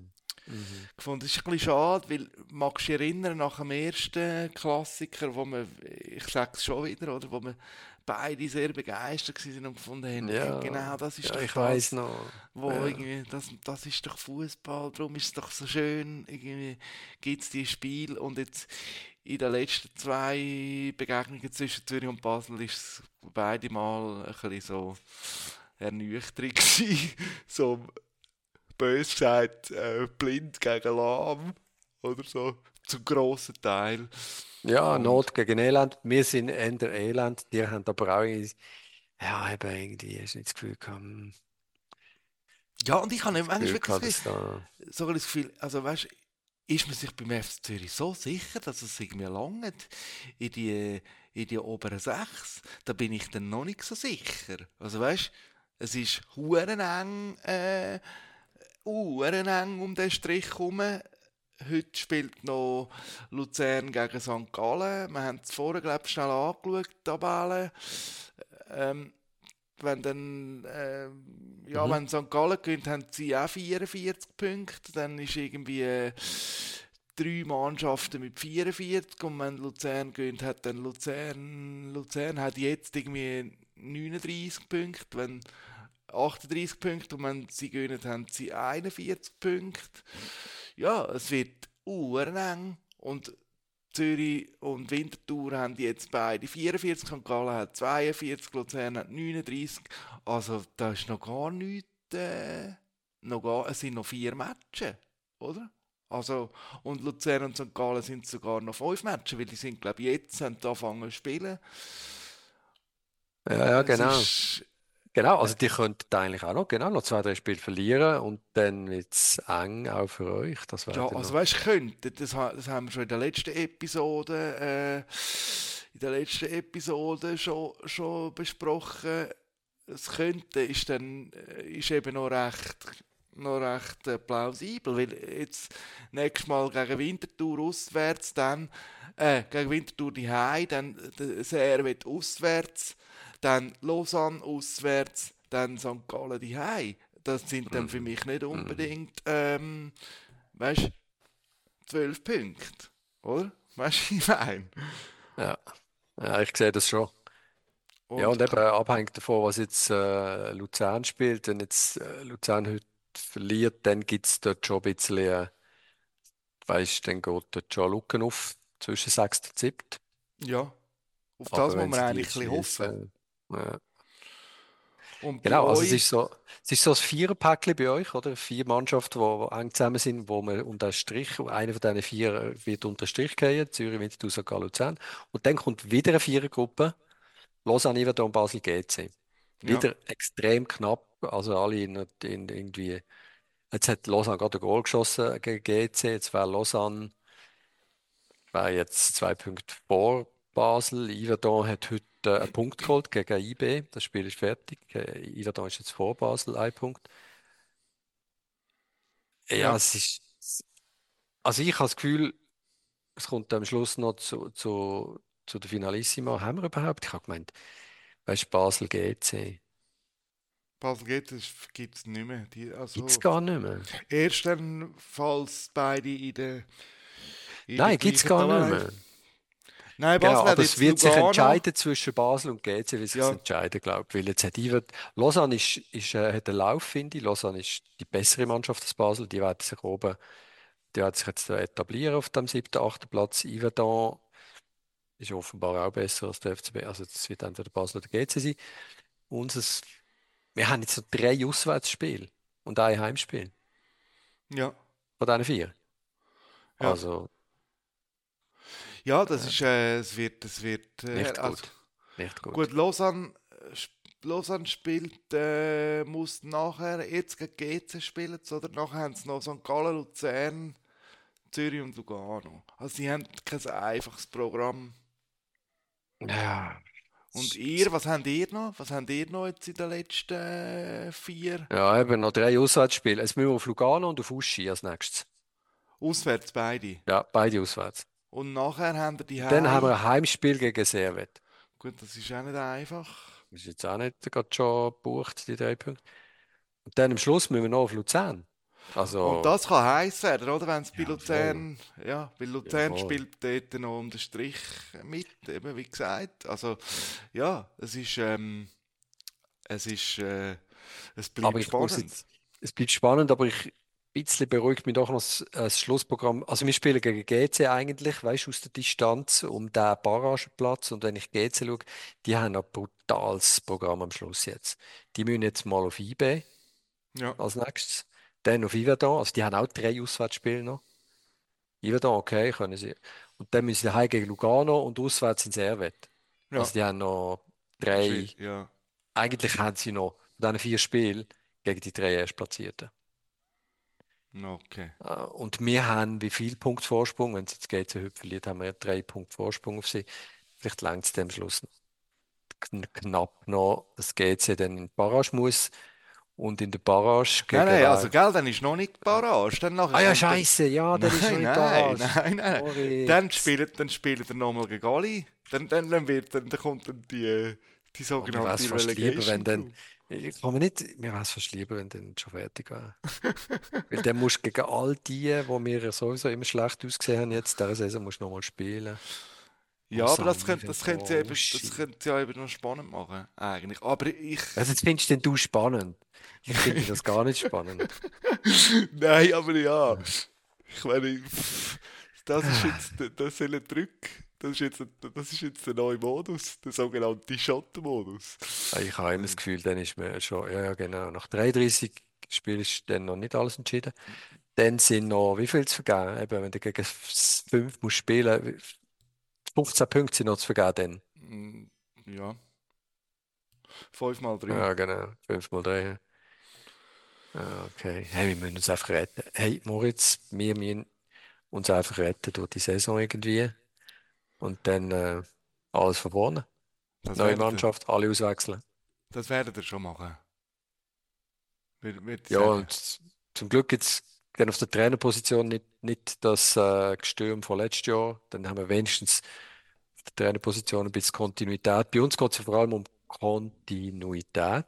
Mhm. gefunden. Das ist ein bisschen schade, weil, magst du dich erinnern, nach dem ersten Klassiker, wo man, ich sage es schon wieder, oder, wo wir beide sehr begeistert waren und gefunden haben, hey, Ja, genau, das ist ja, doch ich weiß das, noch. wo Ja, irgendwie, das, das ist doch Fußball, darum ist es doch so schön, irgendwie gibt es die Spiele und jetzt in den letzten zwei Begegnungen zwischen Zürich und Basel ist es beide Mal ein bisschen so ernüchternd gewesen. So bös gesagt, äh, blind gegen lahm oder so, zum grossen Teil. ja, Und Not gegen Elend. Wir sind eher Elend. Die haben aber auch irgendwie, ja, eben irgendwie, hast du nicht das Gefühl gehabt, hm, ja, und ich habe das manchmal Gefühl wirklich das gehabt, Gefühl, dass da. so ein bisschen das Gefühl, also weißt, ist man sich beim F C Zürich so sicher, dass es irgendwie langt in die, in die oberen sechs? Da bin ich dann noch nicht so sicher. Also weißt, es ist huren eng, äh, huren eng um den Strich herum. Heute spielt noch Luzern gegen Sankt Gallen. Wir haben es vorher, glaube ich, schnell angeschaut, die Tabelle. Ähm, wenn dann, ähm, ja, Mhm. wenn Sankt Gallen gewinnt, haben sie auch vierundvierzig Punkte. Dann ist irgendwie äh, drei Mannschaften mit vierundvierzig und wenn Luzern gewinnt, hat dann Luzern, Luzern hat jetzt irgendwie neununddreißig Punkte, wenn achtunddreißig Punkte und wenn sie gewinnen, haben sie einundvierzig Punkte. Ja, es wird eng und Zürich und Winterthur haben jetzt beide vierundvierzig und Gallen hat zweiundvierzig, Luzern hat neununddreißig. Also da ist noch gar nichts, äh, noch gar, es sind noch vier Matches, oder? Also, und Luzern und Sankt Gallen sind sogar noch fünf Matches, weil die sind, glaube ich, jetzt haben die angefangen zu spielen. Ja, ja, Es genau. ist, Genau, äh, also die könnten eigentlich auch noch, genau, noch zwei, drei Spiele verlieren und dann wird es eng auch für euch. Das wäre ja, dann also noch. weißt du, könnte, das, ha- das haben wir schon in der letzten Episode, äh, in der letzten Episode schon, schon besprochen. Das könnte ist dann äh, ist eben noch recht, noch recht äh, plausibel, weil jetzt nächstes Mal gegen Winterthur auswärts, dann äh, gegen Winterthur die dann der Servet auswärts, dann Lausanne auswärts, dann Sankt Gallen die Das sind dann für Mhm. mich nicht Mhm. unbedingt ähm, weißt du, zwölf Punkte, oder? Weißt du, wie ich meine? Ja. Ja, ich sehe das schon. Ja, Und und eben abhängig davon, was jetzt äh, Luzern spielt. Wenn jetzt äh, Luzern heute verliert, dann gibt es dort schon ein bisschen, äh, weißt, dann geht dort schon Lücken auf zwischen sechs und sieben. ja, auf das Aber muss wenn man sie die eigentlich ein jetzt bisschen hoffen. schließen, ja. Und bei Genau, also es euch, ist so, es ist so ein Viererpäckchen bei euch, oder? Vier Mannschaften, die eng zusammen sind, wo man unter Strich, einer von diesen vier äh, wird unter Strich gehen, Zürich, Winterthur, St. Gallen, Luzern. Und dann kommt wieder eine Vierergruppe, Lausanne, Yverdon, Basel, G C. ja, Wieder extrem knapp, also alle in, in irgendwie. Jetzt hat Lausanne gerade ein Goal geschossen gegen G C, jetzt wäre Lausanne wäre jetzt zwei Punkte vor Basel. Yverdon hat heute äh, einen Punkt geholt gegen I B, das Spiel ist fertig. Äh, Yverdon ist jetzt vor Basel, ein Punkt. Ja, ja, es ist. Also ich habe das Gefühl, es kommt am Schluss noch zu, zu, zu der Finalissima. Haben wir überhaupt? Ich habe gemeint, weißt du, Basel G C. Basel geht, das gibt es nicht mehr. Die, Gibt es also, gar nicht mehr. erst dann, falls beide in der, in der Nein, gibt es gleichen gar nicht Tabelle. mehr. Nein, Genau, Basel hat aber es jetzt wird sich Lugano. entscheiden zwischen Basel und G C, wie sich Ja, entscheiden, glaube ich. Weil jetzt hat Iver, Lausanne ist, ist, äh, hat einen Lauf, finde ich. Lausanne ist die bessere Mannschaft als Basel. Die werden sich oben, die werden sich jetzt äh, etablieren auf dem siebten, achten Platz. Yverdon ist offenbar auch besser als der F C B. Also es wird entweder Basel oder G C sein. Unseres, wir haben jetzt noch drei Auswärtsspiele und ein Heimspiel ja, von diesen vier. ja. Also Ja, das äh, ist, äh, es wird, es wird, äh, nicht also, gut. Nicht gut. gut, Lausanne, äh, sp- Lausanne spielt, äh, muss nachher jetzt gegen G C spielen, oder? Nachher haben sie noch Sankt Gallen, Luzern, Zürich und Lugano. Also sie haben kein einfaches Programm. Ja. Und ihr, was habt ihr noch? Was habt ihr noch jetzt in den letzten äh, vier? Ja, eben noch drei Auswärtsspiele. Jetzt müssen wir auf Lugano und auf Uschi als nächstes. Auswärts beide. Ja, beide auswärts. Und nachher haben wir die Und dann haben wir Hei. ein Heimspiel gegen Servet. Gut, das ist auch nicht einfach. Das ist jetzt auch nicht gerade schon gebucht, die drei Punkte. Und dann am Schluss müssen wir noch auf Luzern. Und Also, das kann heiß werden, oder? Wenn es bei ja, voll. Luzern, ja, weil Ja, Luzern voll. spielt dort noch um den Strich mit, eben wie gesagt. Also, ja, es ist, ähm, es ist, äh, es Aber bleibt ich muss spannend. jetzt, es bleibt spannend, aber ich ein bisschen beruhigt mich doch noch das, äh, das Schlussprogramm. Also wir spielen gegen G C eigentlich, weißt du, aus der Distanz um den Barrageplatz. Und wenn ich G C schaue, die haben ein brutales Programm am Schluss jetzt. Die müssen jetzt mal auf I B Ja, als nächstes, dann auf Iverdon, also die haben auch drei Auswärtsspiele noch. Iverdon, okay, können sie. Und dann müssen sie heim gegen Lugano und auswärts in Servette. ja, Also die haben noch schwi- drei, ja, eigentlich haben sie noch von diesen vier Spielen gegen die drei Erstplatzierten. okay. Äh, Und wir haben wie viel Punkte Vorsprung? Wenn es jetzt G C heute verliert, haben wir ja drei Punkte Vorsprung auf sie. Vielleicht langt es dem Schluss noch. Kn- knapp noch, dass G C dann in die Barrage muss. Und in der Barrage Nein, gegen nein, also, wer? gell, dann ist noch nicht die Barrage. Dann nachher Ah ja, kommt der... Scheiße, ja, der ist noch Nein, nicht nein, Barrage. nein, nein. Dann Moritz. spielt, dann spielt er nochmal gegen alle. Dann, dann, dann, wird, dann, dann kommt dann die, die Oh, mir wäre es sogenannte fast lieber, wenn Relegation dann. Group. Ich kann mir nicht. Mir wäre es fast lieber, wenn dann schon fertig wäre. Weil dann musst du gegen all die, wo wir ja sowieso immer schlecht ausgesehen haben, jetzt diese Saison musst du nochmal spielen. Ja, Oh, aber das Sani, könnte, wenn das da könnte ja eben, das Uschi. könnte ja eben noch spannend machen, eigentlich. Aber ich... Also, jetzt findest denn du spannend? Ich finde das gar nicht spannend. Nein, aber ja. Ich meine, pff, das ist jetzt, das soll ein Druck. Das ist jetzt, das ist jetzt der neue Modus, der sogenannte Schottenmodus. Ich habe immer das Gefühl, dann ist mir schon, ja, ja, genau. Nach dreiunddreißig Spielen ist dann noch nicht alles entschieden. Dann sind noch, wie viel zu vergeben? Eben, wenn du gegen fünf musst spielen, fünfzehn Punkte sind noch zu vergeben Mm, ja, fünf mal dann. drei. Ja, genau. fünf mal drei. Ja, okay. Hey, wir müssen uns einfach retten. Hey, Moritz, wir müssen uns einfach retten durch die Saison irgendwie. Und dann äh, alles von vorne. Das Neue werdet ihr, Mannschaft, alle auswechseln. das werdet ihr schon machen, würde würd ich Ja, sagen. und zum Glück jetzt dann auf der Trainerposition nicht, nicht das äh, Gestürm von letztes Jahr. Dann haben wir wenigstens auf der Trainerposition ein bisschen Kontinuität. Bei uns geht es ja vor allem um Kontinuität.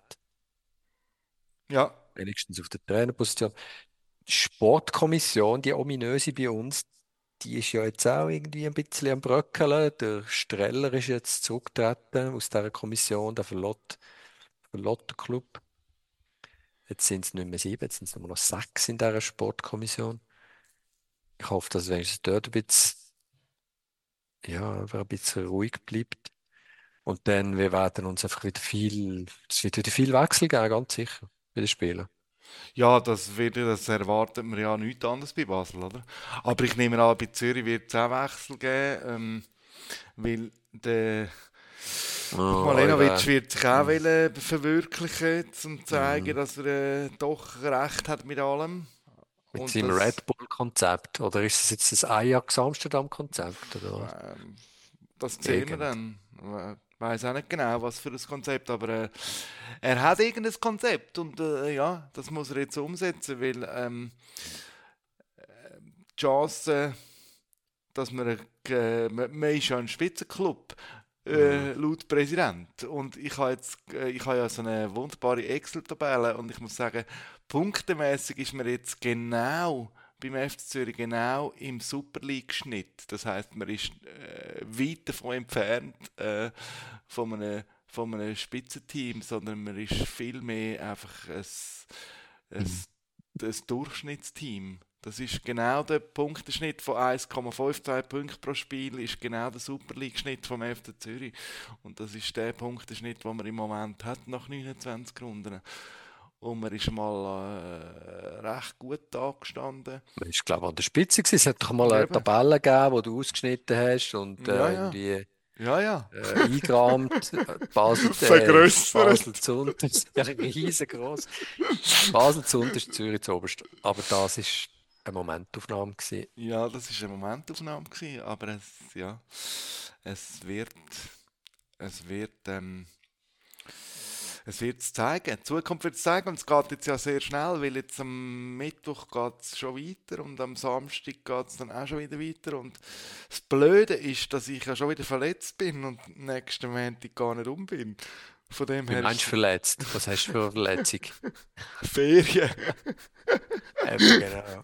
Ja, Wenigstens auf der Trainerposition. Die Sportkommission, die ominöse bei uns, die ist ja jetzt auch irgendwie ein bisschen am Bröckeln. Der Streller ist jetzt zurückgetreten aus dieser Kommission, der verlässt, verlässt den Club. Jetzt sind es nicht mehr sieben, jetzt sind es nur noch sechs in dieser Sportkommission. Ich hoffe, dass wenigstens dort ein bisschen, ja, einfach ein bisschen ruhig bleibt. Und dann wir werden uns einfach wieder viel, es wird wieder viel Wechsel geben, ganz sicher, bei den Spielen. ja, das, wird, das erwartet man ja nichts anderes bei Basel, oder? Aber ich nehme an, bei Zürich wird es auch Wechsel geben, ähm, weil der Oh, Mladenovic Euer, wird sich auch wollen verwirklichen, um zu zeigen, mhm. dass er äh, doch recht hat mit allem. Mit Und seinem das, Red Bull-Konzept. Oder ist es jetzt das Ajax Amsterdam-Konzept? Oder was? ähm, das sehen wir Irgend. dann. Ich weiß auch nicht genau, was für ein Konzept, aber äh, er hat irgendein Konzept und äh, ja, das muss er jetzt umsetzen, weil ähm, die Chance, dass man, äh, man, man ist ja ein Spitzenclub, Mhm. äh, laut Präsident. Und ich habe jetzt, äh, ich habe ja so eine wunderbare Excel-Tabelle und ich muss sagen, punktemäßig ist man jetzt genau beim F C Zürich genau im Super League-Schnitt. Das heißt, man ist äh, weit davon entfernt äh, von einem, von einem Spitzenteam, sondern man ist viel mehr einfach ein, ein, ein Durchschnittsteam. Das ist genau der Punkteschnitt von eins Komma zweiundfünfzig Punkten pro Spiel, ist genau der Super League-Schnitt vom F C Zürich. Und das ist der Punkteschnitt, den man im Moment hat nach neunundzwanzig Runden. Und man ist mal äh, recht gut angestanden. Man ist, glaube ich, an der Spitze gewesen. Es hat doch mal eine Eben. Tabelle gegeben, die du ausgeschnitten hast und Ja, äh, ja. irgendwie Ja, ja. äh, eingerahmt. Äh, Basel, äh, Vergrössert. Basel zu unterst. Ja, riesengroß. Basel zu unterst, Zürich zu oberst. Aber das ist eine Momentaufnahme gewesen. Ja, das war eine Momentaufnahme, gewesen, aber es, ja, es wird, es wird, ähm, es wird es zeigen. Die Zukunft wird es zeigen und es geht jetzt ja sehr schnell, weil jetzt am Mittwoch geht es schon weiter und am Samstag geht es dann auch schon wieder weiter. Und das Blöde ist, dass ich ja schon wieder verletzt bin und nächsten Montag gar nicht um bin. Von dem Wie her meinst du ist verletzt? Was hast du für eine Verletzung? Ferien. Eben, genau.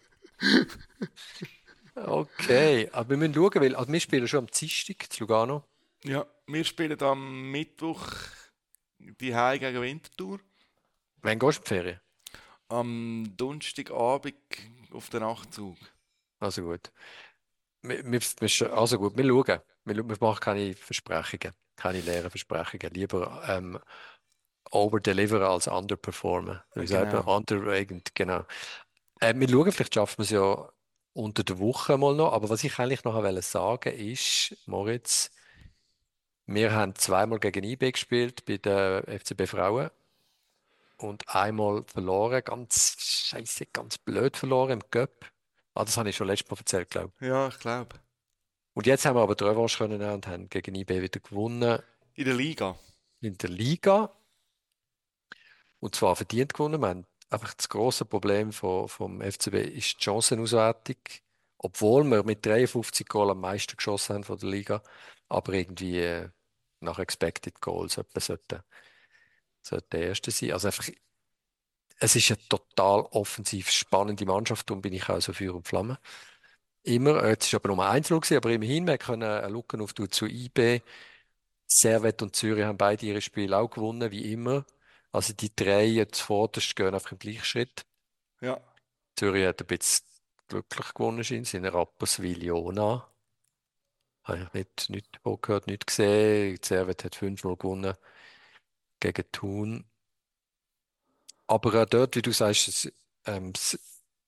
Okay, aber wir müssen schauen, weil also wir spielen schon am Dienstag zu Lugano. Ja, wir spielen am Mittwoch die Heim gegen Winterthur. Wann gehst du in die Ferien? Am Donnerstagabend auf den Nachtzug. Also gut. Wir, wir, wir, sch- also gut, wir schauen. Wir, schauen, wir machen keine Versprechungen, keine leeren Versprechungen. Lieber ähm, overdeliveren als underperformen. Wie sagt man? Genau. Underregend, genau. Äh, wir schauen, vielleicht schaffen wir es ja unter der Woche mal noch. Aber was ich eigentlich noch wollte sagen ist, Moritz, wir haben zweimal gegen I B gespielt bei der F C B Frauen und einmal verloren, ganz scheiße, ganz blöd verloren im Cup. Ah, das habe ich schon letztes Mal erzählt, glaube ich. Ja, ich glaube. Und jetzt haben wir aber die Revanche können nehmen und haben gegen I B wieder gewonnen In der Liga. in der Liga. Und zwar verdient gewonnen. Wir haben einfach das grosse Problem von, vom F C B ist die Chancenauswertung. Obwohl wir mit dreiundfünfzig Goal am meisten geschossen haben von der Liga. Aber irgendwie äh, nach Expected Goals etwa sollte, sollte der Erste sein. Also einfach, es ist eine total offensiv spannende Mannschaft. Darum bin ich auch so Feuer und Flamme. Immer. Äh, Jetzt ist aber nur eins null gewesen, aber immerhin, wir können eine Lücke auf zu I B. Servette und Zürich haben beide ihre Spiele auch gewonnen, wie immer. Also die drei jetzt vorderst gehen einfach im Gleichschritt. Ja. Zürich hat ein bisschen glücklich gewonnen, scheint sie in Rapperswil-Jona. Habe ich nicht, nicht davon gehört, nicht gesehen. Die Servette hat fünf null gewonnen gegen Thun. Aber auch dort, wie du sagst, es, ähm, es,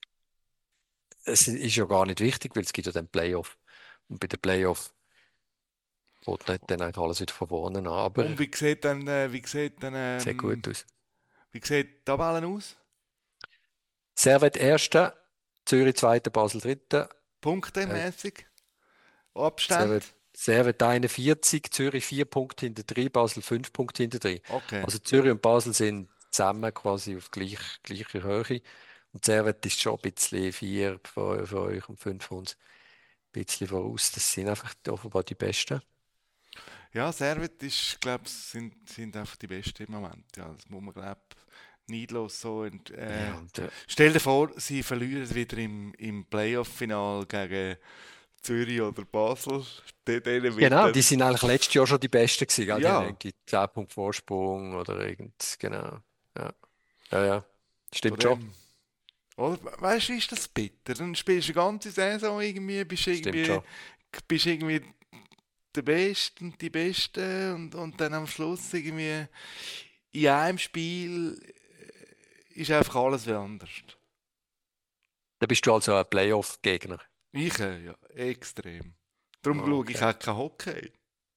es ist ja gar nicht wichtig, weil es gibt ja den Playoff. Und bei den Playoff geht nicht dann eigentlich alles wieder von vorne an. Aber Und wie sieht dann, äh, wie sieht dann, sieht ähm, gut aus. wie sieht die Tabelle aus? Servette Erster, Zürich Zweiter, Basel Dritter. Äh, Punktemäßig? Abstand? Servette, Servette einundvierzig, Zürich vier Punkte hinter drei, Basel fünf Punkte hinter drei. Okay. Also Zürich und Basel sind zusammen quasi auf gleich, gleicher Höhe. Und Servette ist schon ein bisschen vier von, von euch und fünf von uns. Ein bisschen voraus. Das sind einfach offenbar die Besten. Ja, Servet ist, glaube sind, sind einfach die Besten im Moment. Ja, das muss man, glaube neidlos so. ent- Äh, Ja, und, äh, stell dir vor, sie verlieren wieder im, im Playoff-Final gegen Zürich oder Basel. De- Denen wird genau, dann, die sind eigentlich letztes Jahr schon die Besten gewesen. Gell? Die haben ja, irgendwie zehn Punkte Vorsprung oder irgend, genau. Ja, ja, ja. von Stimmt schon. dem. Oder? Weißt du, ist das bitter? Dann spielst du die ganze Saison irgendwie, bist Stimmt irgendwie, schon. bist irgendwie der Beste und die Beste und, und dann am Schluss irgendwie in einem Spiel äh, ist einfach alles wie anders. Da bist du also ein Playoff-Gegner. Ich äh, ja, extrem. Darum Ah, schaue ich okay. auch kein Hockey.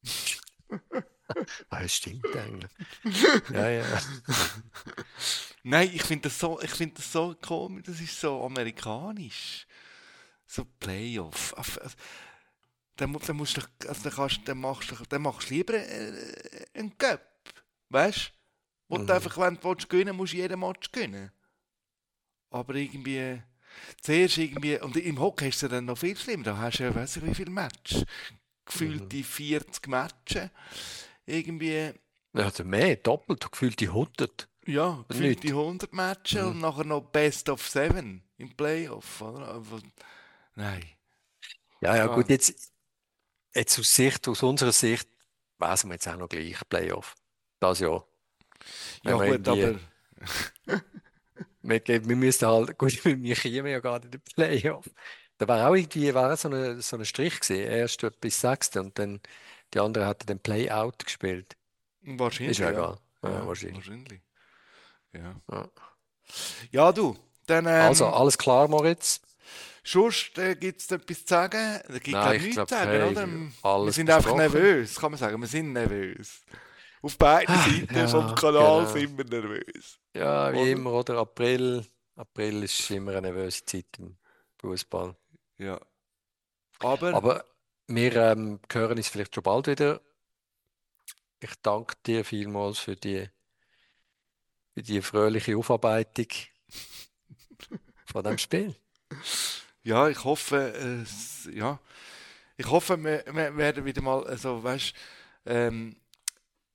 Ah, das stimmt eigentlich. Ja, ja. Nein, ich finde das so, ich finde das so komisch, das ist so amerikanisch. So Playoff. Aff- also, Dann, mu- dann musst du, doch- also dann kannst, dann machst du, dann machst du lieber äh, einen Cup, weißt du? Wo du Mhm. einfach, wenn du willst gewinnen, musst du jeden Match gewinnen. Aber irgendwie, zuerst irgendwie, und im Hockey ist es ja dann noch viel schlimmer, da hast du ja, weiss ich wie viele Matches, gefühlt die vierzig Matches, irgendwie, Ja, also mehr, doppelt, gefühlt die hundert. ja, gefühlt die Nicht. hundert Matches Mhm. und nachher noch Best of Seven im Playoff, oder? Aber, nein. Ja, ja, Ja, gut, jetzt, jetzt aus Sicht, aus unserer Sicht, weiß man jetzt auch noch gleich, Playoff. Das Jahr. ja Wenn wir gut, irgendwie, aber, wir, wir müssten halt, gut, wir kämen ja gerade in den Playoff. Da war auch irgendwie, war so eine, so ein Strich gewesen, erst bis sechste und dann die anderen hatten den Playout gespielt. wahrscheinlich, Ist ja ja. egal. Ja, Ja, wahrscheinlich. wahrscheinlich. Ja. Ja. Ja, du, dann, Also, ähm, alles klar, Moritz? sonst äh, gibt es etwas zu sagen? Es gibt, glaube Nein, ich, ich nichts glaube, zu sagen, hey, oder? Wir alles sind einfach besprochen. nervös, kann man sagen. Wir sind nervös. Auf beiden Ah, Seiten vom ja, Kanal genau. sind wir nervös. Ja, wie Oder? immer, oder? April. April ist immer eine nervöse Zeit im Fußball. Ja. Aber, Aber wir ähm, hören uns vielleicht schon bald wieder. Ich danke dir vielmals für die, für die fröhliche Aufarbeitung von dem Spiel. ja, ich hoffe, äh, es- ja, ich hoffe, wir, wir werden wieder mal, also, weißt, ähm,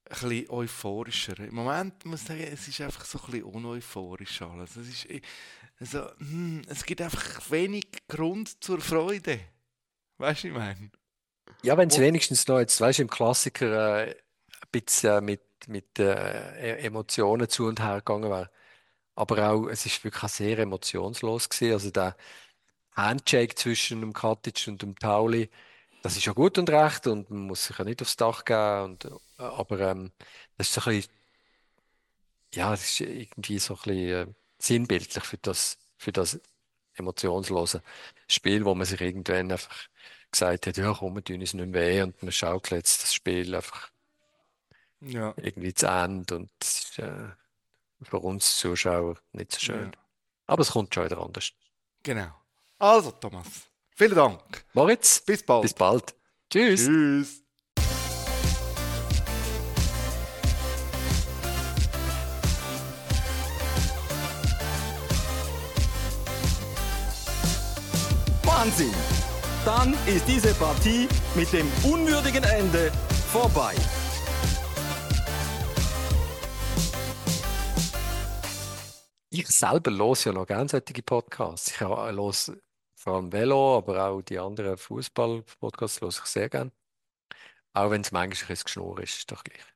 bisschen euphorischer. Im Moment muss ich sagen, es ist einfach so ein bisschen uneuphorisch alles. Es ist, also, hm, es gibt einfach wenig Grund zur Freude. Weißt du, was ich meine? Ja, wenn es Und, wenigstens noch jetzt, weißt du, im Klassiker äh, ein bisschen äh, mit, mit äh, E- Emotionen zu und her gegangen wäre. Aber auch, es ist wirklich auch sehr emotionslos gewesen. Also der Handshake zwischen dem Katic und dem Pauli, das ist ja gut und recht und man muss sich ja nicht aufs Dach gehen. Und, äh, aber ähm, das ist so ein bisschen, ja, das ist irgendwie so ein bisschen äh, sinnbildlich für das, für das emotionslose Spiel, wo man sich irgendwann einfach gesagt hat, ja komm, wir tun uns nicht mehr weh und man schaukelt jetzt das Spiel einfach ja, irgendwie zu Ende und das ist äh, für uns Zuschauer nicht so schön. ja, Aber es kommt schon wieder anders. genau. Also, Thomas, vielen Dank. Moritz, Bis bis bald. bald. Tschüss. Tschüss. Wahnsinn! Dann ist diese Partie mit dem unwürdigen Ende vorbei. Ich selber höre ja noch gerne solche Podcasts. Ich höre vor allem Velo, aber auch die anderen Fußball-Podcasts höre ich sehr gerne. Auch wenn es manchmal ein bisschen Geschnurr ist, ist doch gleich.